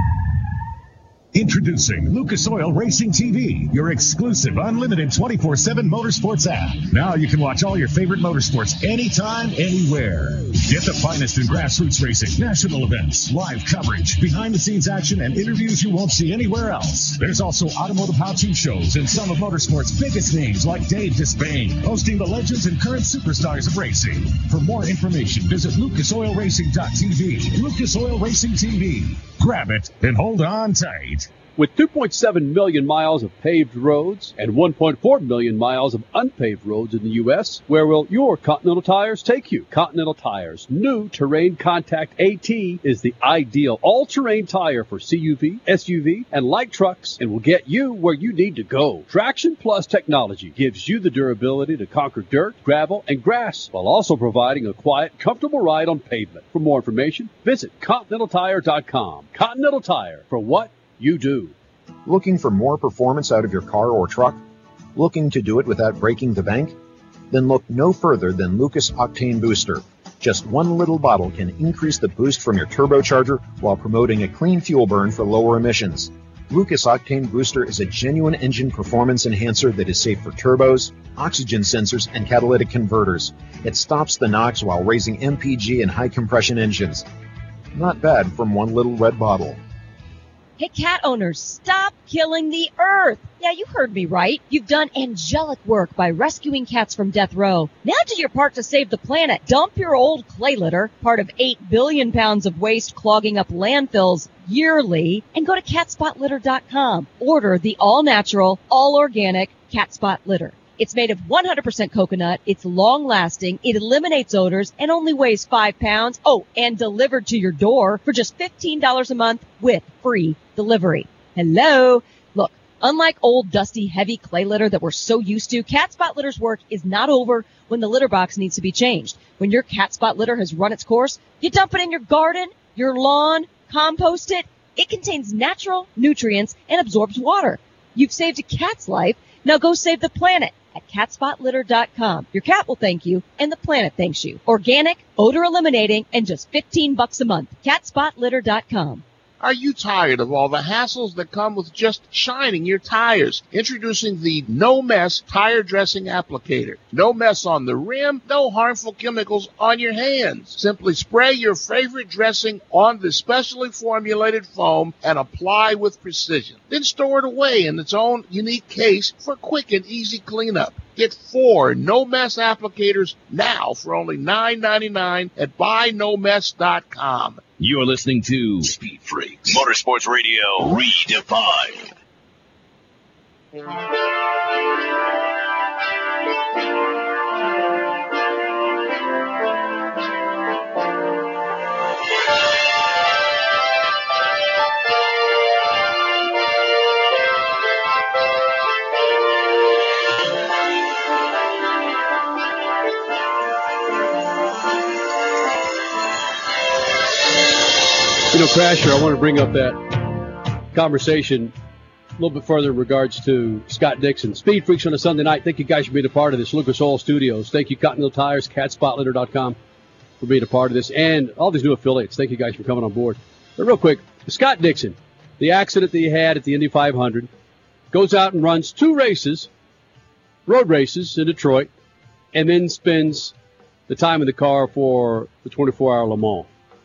Introducing Lucas Oil Racing T V, your exclusive unlimited twenty-four seven motorsports app. Now you can watch all your favorite motorsports anytime, anywhere. Get the finest in grassroots racing, national events, live coverage, behind-the-scenes action, and interviews you won't see anywhere else. There's also automotive how-to shows and some of motorsports' biggest names like Dave Despain, hosting the legends and current superstars of racing. For more information, visit lucas oil racing dot t v. Lucas Oil Racing T V. Grab it and hold on tight. With two point seven million miles of paved roads and one point four million miles of unpaved roads in the U S, where will your Continental Tires take you? Continental Tires' new Terrain Contact AT is the ideal all-terrain tire for C U V, S U V, and light trucks, and will get you where you need to go. Traction Plus technology gives you the durability to conquer dirt, gravel, and grass, while also providing a quiet, comfortable ride on pavement. For more information, visit Continental Tire dot com. Continental Tire, for what you do. Looking for more performance out of your car or truck? Looking to do it without breaking the bank? Then look no further than Lucas Octane Booster. Just one little bottle can increase the boost from your turbocharger while promoting a clean fuel burn for lower emissions. Lucas Octane Booster is a genuine engine performance enhancer that is safe for turbos, oxygen sensors, and catalytic converters. It stops the NOx while raising M P G and high compression engines. Not bad from one little red bottle. Hey, cat owners, stop killing the earth. Yeah, you heard me right. You've done angelic work by rescuing cats from death row. Now do your part to save the planet. Dump your old clay litter, part of eight billion pounds of waste clogging up landfills yearly, and go to cat spot litter dot com. Order the all-natural, all-organic Cat Spot litter. It's made of one hundred percent coconut, it's long-lasting, it eliminates odors, and only weighs five pounds. Oh, and delivered to your door for just fifteen dollars a month with free delivery. Hello? Look, unlike old, dusty, heavy clay litter that we're so used to, Cat Spot litter's work is not over when the litter box needs to be changed. When your Cat Spot litter has run its course, you dump it in your garden, your lawn, compost it. It contains natural nutrients and absorbs water. You've saved a cat's life. Now go save the planet at cat spot litter dot com. Your cat will thank you, and the planet thanks you. Organic, odor eliminating, and just fifteen bucks a month. cat spot litter dot com. Are you tired of all the hassles that come with just shining your tires? Introducing the No Mess Tire Dressing Applicator. No mess on the rim, no harmful chemicals on your hands. Simply spray your favorite dressing on the specially formulated foam and apply with precision. Then store it away in its own unique case for quick and easy cleanup. Get four No Mess applicators now for only nine ninety-nine at buy no mess dot com. You're listening to Speed Freaks Motorsports Radio Redefined. You know, Crasher, I want to bring up that conversation a little bit further in regards to Scott Dixon. Speed Freaks on a Sunday night. Thank you guys for being a part of this. Lucas Oil Studios. Thank you, Continental Tires, cat spot litter dot com for being a part of this, and all these new affiliates. Thank you guys for coming on board. But real quick, Scott Dixon, the accident that he had at the Indy five hundred, goes out and runs two races, road races in Detroit, and then spends the time in the car for the twenty-four hour Le Mans.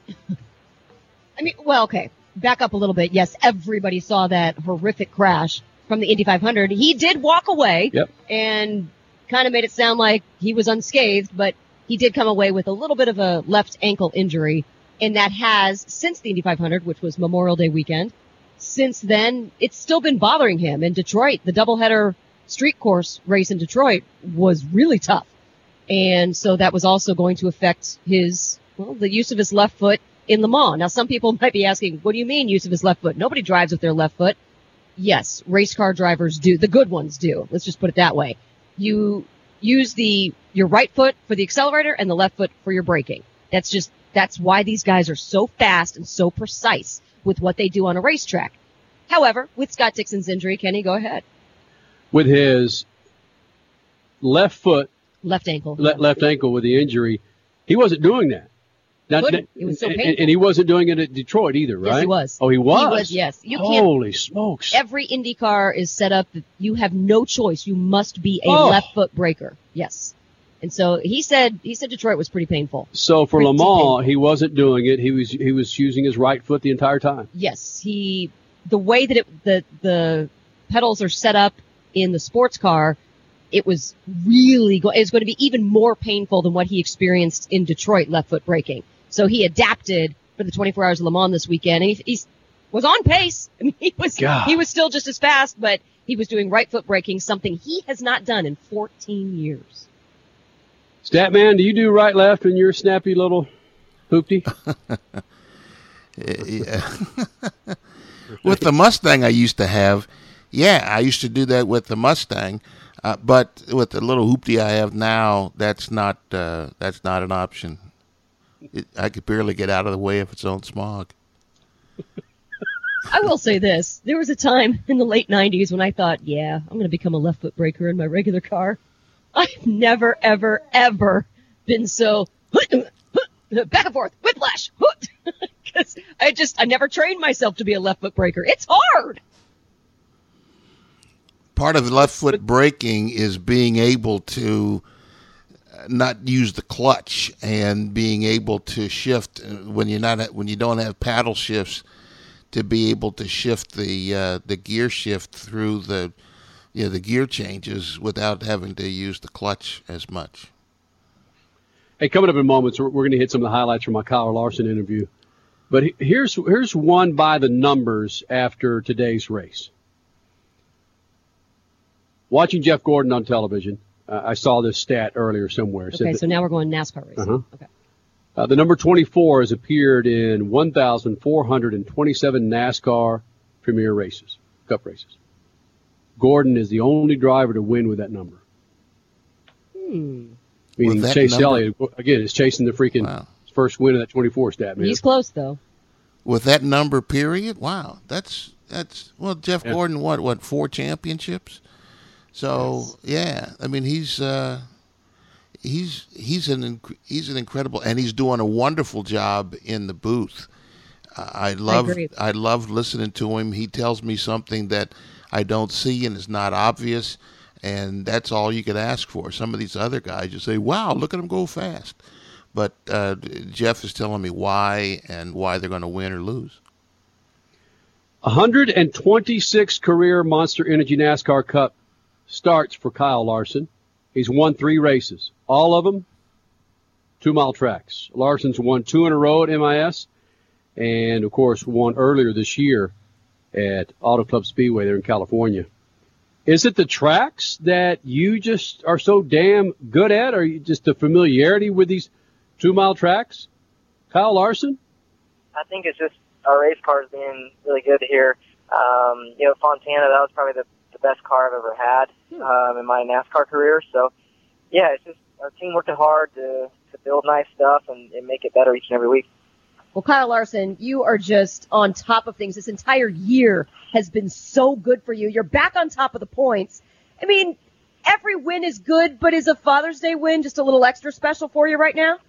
I mean, well, okay, back up a little bit. Yes, everybody saw that horrific crash from the Indy five hundred. He did walk away yep. and kind of made it sound like he was unscathed, but he did come away with a little bit of a left ankle injury, and that has, since the Indy five hundred, which was Memorial Day weekend, since then, it's still been bothering him. In Detroit, the doubleheader street course race in Detroit was really tough, and so that was also going to affect his, well, the use of his left foot in Le Mans. Now, some people might be asking, what do you mean use of his left foot? Nobody drives with their left foot. Yes, race car drivers do. The good ones do. Let's just put it that way. You use the your right foot for the accelerator and the left foot for your braking. That's just, that's why these guys are so fast and so precise with what they do on a racetrack. However, with Scott Dixon's injury, Kenny, go ahead. With his left foot, left ankle, le- left ankle with the injury, he wasn't doing that. Now, it was so painful. And, and he wasn't doing it at Detroit either, right? Yes, he was. Oh, he was? He was, yes. You can't, Holy smokes. Every Indy car is set up that you have no choice. You must be a oh. left foot breaker. Yes. And so he said, he said Detroit was pretty painful. So for pretty Le Mans, painful. he wasn't doing it. He was, he was using his right foot the entire time. Yes. He, the way that it, the, the pedals are set up in the sports car, it was really, go- it was going to be even more painful than what he experienced in Detroit left foot braking. So he adapted for the twenty-four hours of Le Mans this weekend. And he, he's, was on pace. I mean, he was God. he was still just as fast, but he was doing right foot braking, something he has not done in fourteen years. Statman, do you do right left in your snappy little hoopty? Yeah. With the Mustang I used to have, yeah, I used to do that with the Mustang. Uh, but with the little hoopty I have now, that's not uh, that's not an option. It, I could barely get out of the way of its own smog. I will say this. There was a time in the late nineties when I thought, yeah, I'm going to become a left foot breaker in my regular car. I've never, ever, ever been so back and forth, whiplash, because I just, I never trained myself to be a left foot breaker. It's hard. Part of left foot braking is being able to not use the clutch and being able to shift when you're not when you don't have paddle shifts, to be able to shift the uh, the gear shift through the you know the gear changes without having to use the clutch as much. Hey, coming up in moments, we're, we're going to hit some of the highlights from my Kyle Larson interview. But here's here's one by the numbers after today's race. Watching Jeff Gordon on television, uh, I saw this stat earlier somewhere. Okay, so now we're going NASCAR racing. Uh-huh. Okay. Uh, the number twenty-four has appeared in one thousand four hundred twenty-seven NASCAR Premier races, Cup races. Gordon is the only driver to win with that number. Hmm. Meaning Chase number? Elliott, again, is chasing the freaking wow. first win of that twenty-four stat, man. He's close, though. With that number, period? Wow. That's, that's well, Jeff yeah. Gordon, what, what, four championships? So, yes. yeah, I mean, he's uh, he's he's an he's an incredible, and he's doing a wonderful job in the booth. Uh, I love I, I love listening to him. He tells me something that I don't see and is not obvious, and that's all you could ask for. Some of these other guys, you say, "Wow, look at him go fast," but uh, Jeff is telling me why and why they're going to win or lose. one hundred twenty-six career Monster Energy NASCAR Cup starts for Kyle Larson. He's won three races, all of them two-mile tracks. Larson's won two in a row at M I S, and, of course, won earlier this year at Auto Club Speedway there in California. Is it the tracks that you just are so damn good at, or just the familiarity with these two-mile tracks? Kyle Larson? I think it's just our race cars being really good here. Um, you know, Fontana, that was probably the the best car I've ever had um, in my NASCAR career. So, yeah, it's just our team working hard to, to build nice stuff and, and make it better each and every week. Well, Kyle Larson, you are just on top of things. This entire year has been so good for you. You're back on top of the points. I mean, every win is good, but is a Father's Day win just a little extra special for you right now?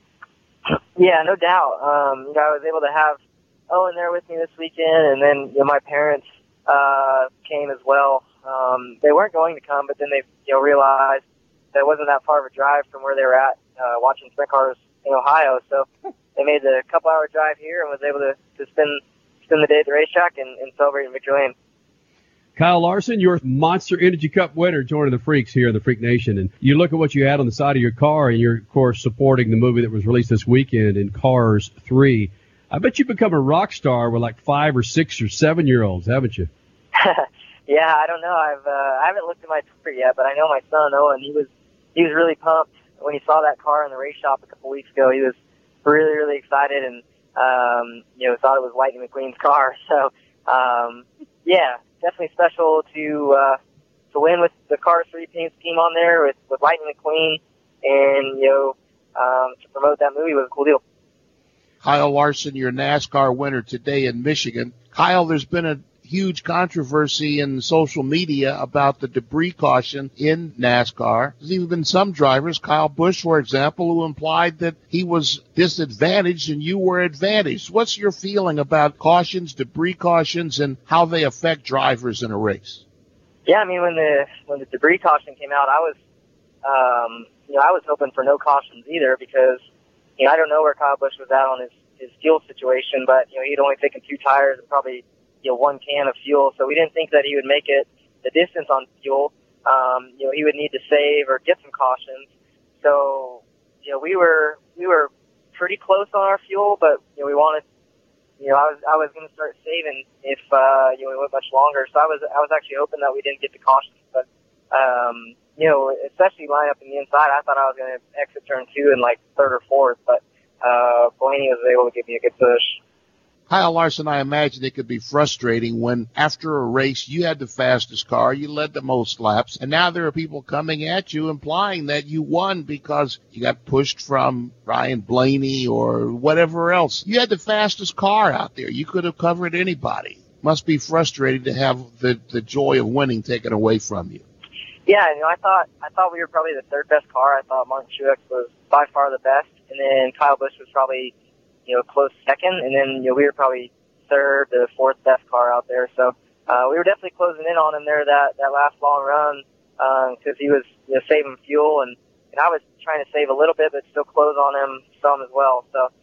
Yeah, no doubt. Um, you know, I was able to have Owen there with me this weekend, and then you know, my parents uh, came as well. Um, they weren't going to come, but then they, you know, realized that it wasn't that far of a drive from where they were at, uh, watching sprint cars in Ohio. So they made the couple hour drive here and was able to, to spend, spend the day at the racetrack and, and celebrate in Victory Lane. Kyle Larson, your Monster Energy Cup winner, joining the Freaks here in the Freak Nation. And you look at what you had on the side of your car, and you're, of course, supporting the movie that was released this weekend in Cars three. I bet you've become a rock star with like five or six or seven year olds, haven't you? Yeah, I don't know. I've uh, I haven't looked at my Twitter yet, but I know my son Owen. He was he was really pumped when he saw that car in the race shop a couple weeks ago. He was really really excited, and um, you know thought it was Lightning McQueen's car. So um, yeah, definitely special to uh, to win with the Cars three team on there with with Lightning McQueen, and you know um, to promote that movie was a cool deal. Kyle Larson, your NASCAR winner today in Michigan. Kyle, there's been a huge controversy in social media about the debris caution in NASCAR. There's even been some drivers, Kyle Busch, for example, who implied that he was disadvantaged and you were advantaged. What's your feeling about cautions, debris cautions, and how they affect drivers in a race? Yeah, I mean, when the when the debris caution came out, I was, um, you know, I was hoping for no cautions either because, you know, I don't know where Kyle Busch was at on his, his fuel situation, but, you know, he'd only taken two tires and probably, you know, one can of fuel, so we didn't think that he would make it the distance on fuel. Um, you know, he would need to save or get some cautions. So, you know, we were we were pretty close on our fuel, but you know, we wanted you know, I was I was going to start saving if uh, you know, we went much longer. So I was I was actually hoping that we didn't get the cautions, but um, you know, especially line up in the inside, I thought I was going to exit turn two in like third or fourth, but uh, Blaney was able to give me a good push. Kyle Larson, I imagine it could be frustrating when after a race you had the fastest car, you led the most laps, and now there are people coming at you implying that you won because you got pushed from Ryan Blaney or whatever else. You had the fastest car out there. You could have covered anybody. Must be frustrating to have the, the joy of winning taken away from you. Yeah, you know, I thought I thought we were probably the third best car. I thought Martin Truex was by far the best, and then Kyle Busch was probably, you know, close second, and then, you know, we were probably third to fourth best car out there. So uh, we were definitely closing in on him there that that last long run because um, he was, you know, saving fuel, and, and I was trying to save a little bit, but still close on him some as well. So,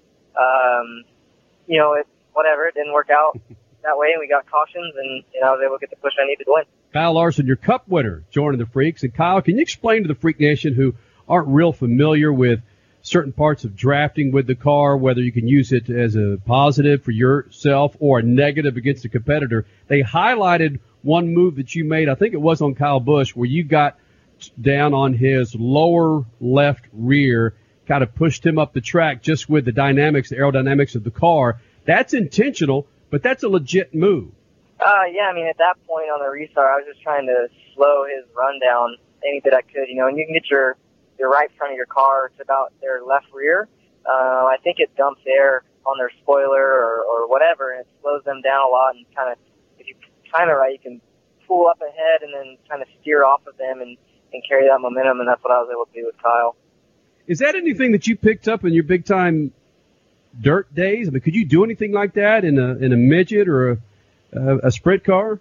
um, you know, it, whatever, it didn't work out that way, and we got cautions, and, and I was able to get the push I needed to win. Kyle Larson, your Cup winner, joining the Freaks. And Kyle, can you explain to the Freak Nation who aren't real familiar with certain parts of drafting with the car, whether you can use it as a positive for yourself or a negative against a competitor? They highlighted one move that you made, I think it was on Kyle Busch, where you got down on his lower left rear, kind of pushed him up the track just with the dynamics, the aerodynamics of the car. That's intentional, but that's a legit move. Uh, yeah, I mean, at that point on the restart, I was just trying to slow his run down any bit I could, you know, and you can get your, your right front of your car to about their left rear. Uh, I think it dumps air on their spoiler or, or whatever, and it slows them down a lot, and kind of, if you time it right, you can pull up ahead and then kind of steer off of them and, and carry that momentum, and that's what I was able to do with Kyle. Is that anything that you picked up in your big-time dirt days? I mean, could you do anything like that in a in a midget or a Uh, a sprint car?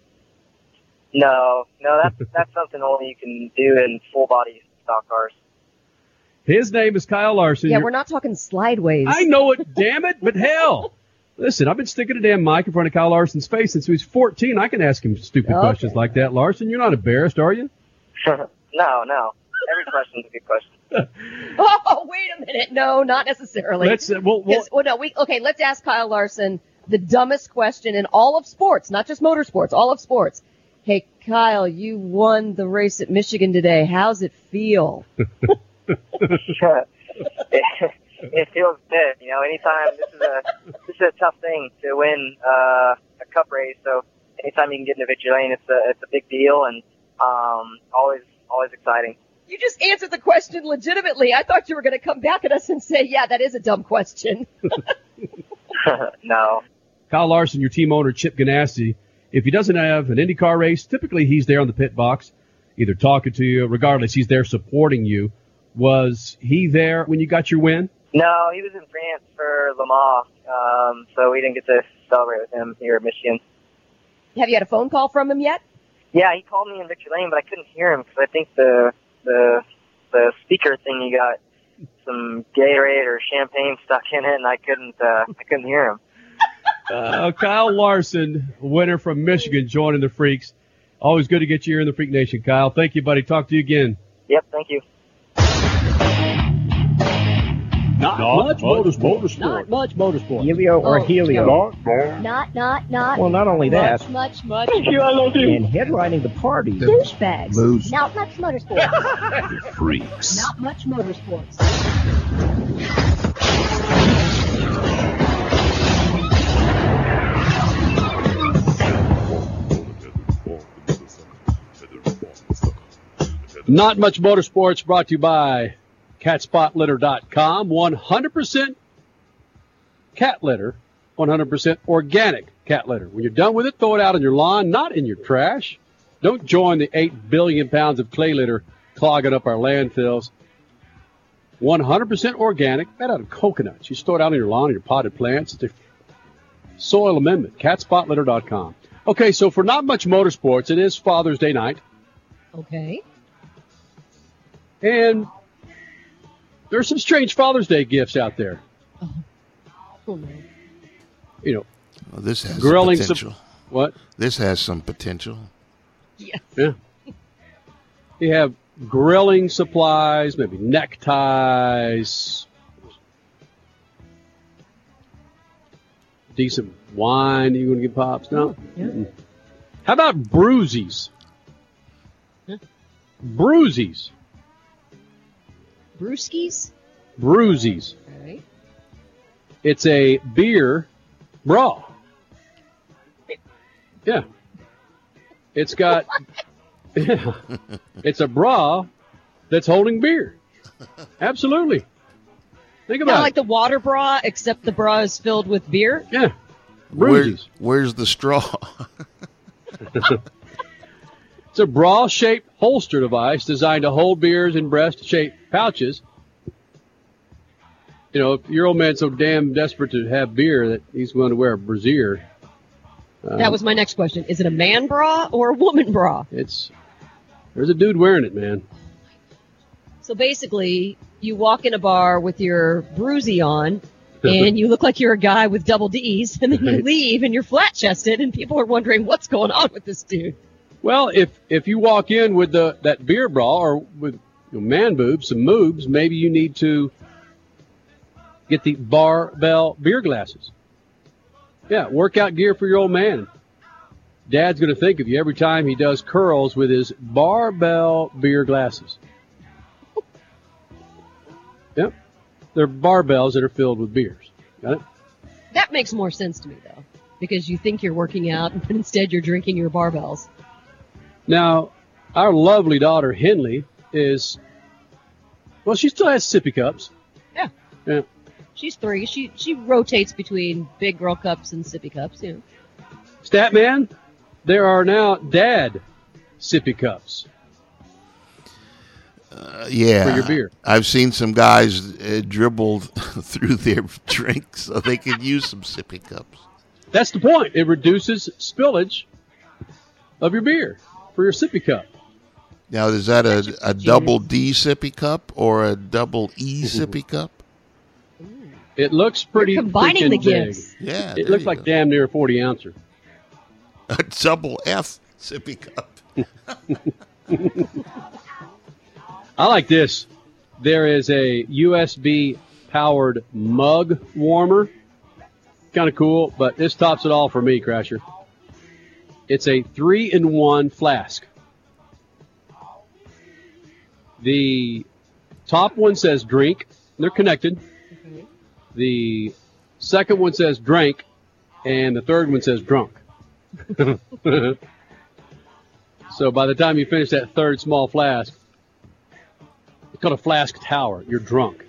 No, no, that's that's something only you can do in full body stock cars. His name is Kyle Larson. Yeah, You're, we're not talking slideways. I know it, damn it, but hell. Listen, I've been sticking a damn mic in front of Kyle Larson's face since he was fourteen. I can ask him stupid Okay. questions like that, Larson. You're not embarrassed, are you? no, no. Every question's a good question. Oh, wait a minute. No, not necessarily. Let's, uh, we'll, we'll, Yes, well, no, we, okay, let's ask Kyle Larson the dumbest question in all of sports, not just motorsports, all of sports. Hey, Kyle, you won the race at Michigan today. How's it feel? it, it feels good. You know, anytime, this is a, this is a tough thing to win, uh, a cup race. So anytime you can get into victory lane, it's a, it's a big deal, and, um, always, always exciting. You just answered the question legitimately. I thought you were going to come back at us and say, yeah, that is a dumb question. No. Kyle Larson, your team owner, Chip Ganassi, if he doesn't have an IndyCar race, typically he's there on the pit box, either talking to you, regardless, he's there supporting you. Was he there when you got your win? No, he was in France for Le Mans, um, so we didn't get to celebrate with him here at Michigan. Have you had a phone call from him yet? Yeah, he called me in victory lane, but I couldn't hear him because I think the the the speaker thing, you got some Gatorade or champagne stuck in it, and I couldn't uh, I couldn't hear him. Uh, Kyle Larson, winner from Michigan, joining the Freaks. Always good to get you here in the Freak Nation, Kyle. Thank you, buddy. Talk to you again. Yep, thank you. Not, Not much much motorsport. motorsport. Not much motorsport. Helio or Oh, Helio? Not, not, not. Well, not only that, Much, much, much. and headlining the party, Douchebags. Booze. Not much motorsports. freaks. Not much motorsports. Not much motorsports brought to you by cat spot litter dot com. one hundred percent cat litter, one hundred percent organic cat litter. When you're done with it, throw it out on your lawn, not in your trash. Don't join the eight billion pounds of clay litter clogging up our landfills. one hundred percent organic, made out of coconuts. You store it out on your lawn, your potted plants. It's a soil amendment, cat spot litter dot com. Okay, so for Not Much Motorsports, it is Father's Day night. Okay. And there's some strange Father's Day gifts out there. Oh. Oh, no. You know, Well, this has grilling some some, potential. what? This has some potential. Yes. Yeah. You have grilling supplies, maybe neckties, decent wine you want to get pops? No? Yeah. Mm-mm. How about Bruisies? Huh? Bruisies. Brewskis? Bruisies. All right. It's a beer bra. Yeah. It's got, yeah. It's a bra that's holding beer. Absolutely. Think about Kind of it. like the water bra, except the bra is filled with beer. Yeah. Where, Bruisies. where's the straw? It's a bra-shaped holster device designed to hold beers in breast-shaped pouches. You know, if your old man's so damn desperate to have beer that he's going to wear a brassiere. Um, That was my next question. Is it a man bra or a woman bra? It's there's a dude wearing it, man. So basically, you walk in a bar with your bruisey on, and you look like you're a guy with double D's, and then you Right. leave and you're flat-chested, and people are wondering what's going on with this dude. Well, if if you walk in with the that beer bra or with you know, man boobs, some moobs, maybe you need to get the barbell beer glasses. Yeah, workout gear for your old man. Dad's going to think of you every time he does curls with his barbell beer glasses. Yep. They're barbells that are filled with beers. Got it? That makes more sense to me, though, because you think you're working out, but instead you're drinking your barbells. Now, our lovely daughter, Henley, is, well, she still has sippy cups. Yeah. Yeah. She's three. She she rotates between big girl cups and sippy cups, you know. Statman, there are now dad sippy cups. Uh, yeah. For your beer. I've seen some guys uh, dribble through their drinks so they can use some sippy cups. That's the point. It reduces spillage of your beer for your sippy cup. Now, is that a, a double D sippy cup or a double E sippy cup? It looks pretty You're combining freaking the big. gifts. Yeah, It there looks you like go. damn near a forty ouncer. A double F sippy cup. I like this. There is a U S B powered mug warmer. Kind of cool, but this tops it all for me, Crasher. It's a three in one flask. The top one says drink. They're connected. The second one says drink, and the third one says drunk. So by the time you finish that third small flask, it's called a flask tower. You're drunk.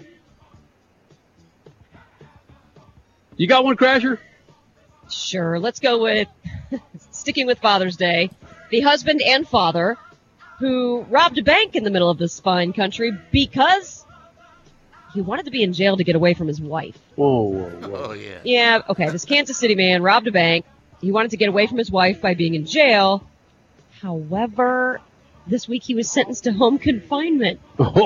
You got one, Crasher? Sure. Let's go with, sticking with Father's Day, the husband and father who robbed a bank in the middle of this fine country because he wanted to be in jail to get away from his wife. Whoa, whoa, whoa. Oh, yeah. Yeah, okay, this Kansas City man robbed a bank. He wanted to get away from his wife by being in jail. However, this week he was sentenced to home confinement.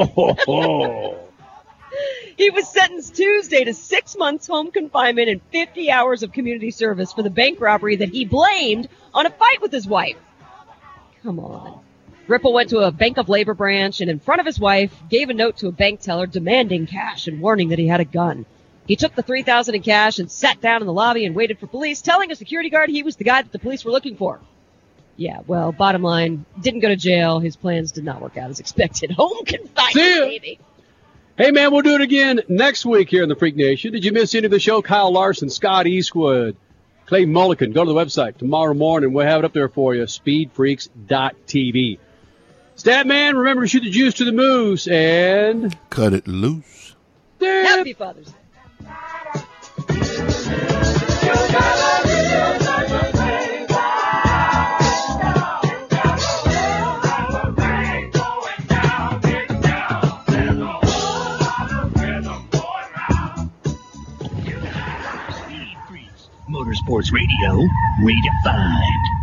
He was sentenced Tuesday to six months home confinement and fifty hours of community service for the bank robbery that he blamed on a fight with his wife. Come on. Ripple went to a Bank of Labor branch and in front of his wife gave a note to a bank teller demanding cash and warning that he had a gun. He took the three thousand dollars in cash and sat down in the lobby and waited for police, telling a security guard he was the guy that the police were looking for. Yeah, well, bottom line, didn't go to jail. His plans did not work out as expected. Home confinement, See ya. baby. Hey, man, we'll do it again next week here in the Freak Nation. Did you miss any of the show? Kyle Larson, Scott Eastwood, Clay Mulligan. Go to the website tomorrow morning. We'll have it up there for you, speed freaks dot t v. Statman, remember to shoot the juice to the moose and Cut it loose. Happy Father's Day. Motorsports Radio, redefined.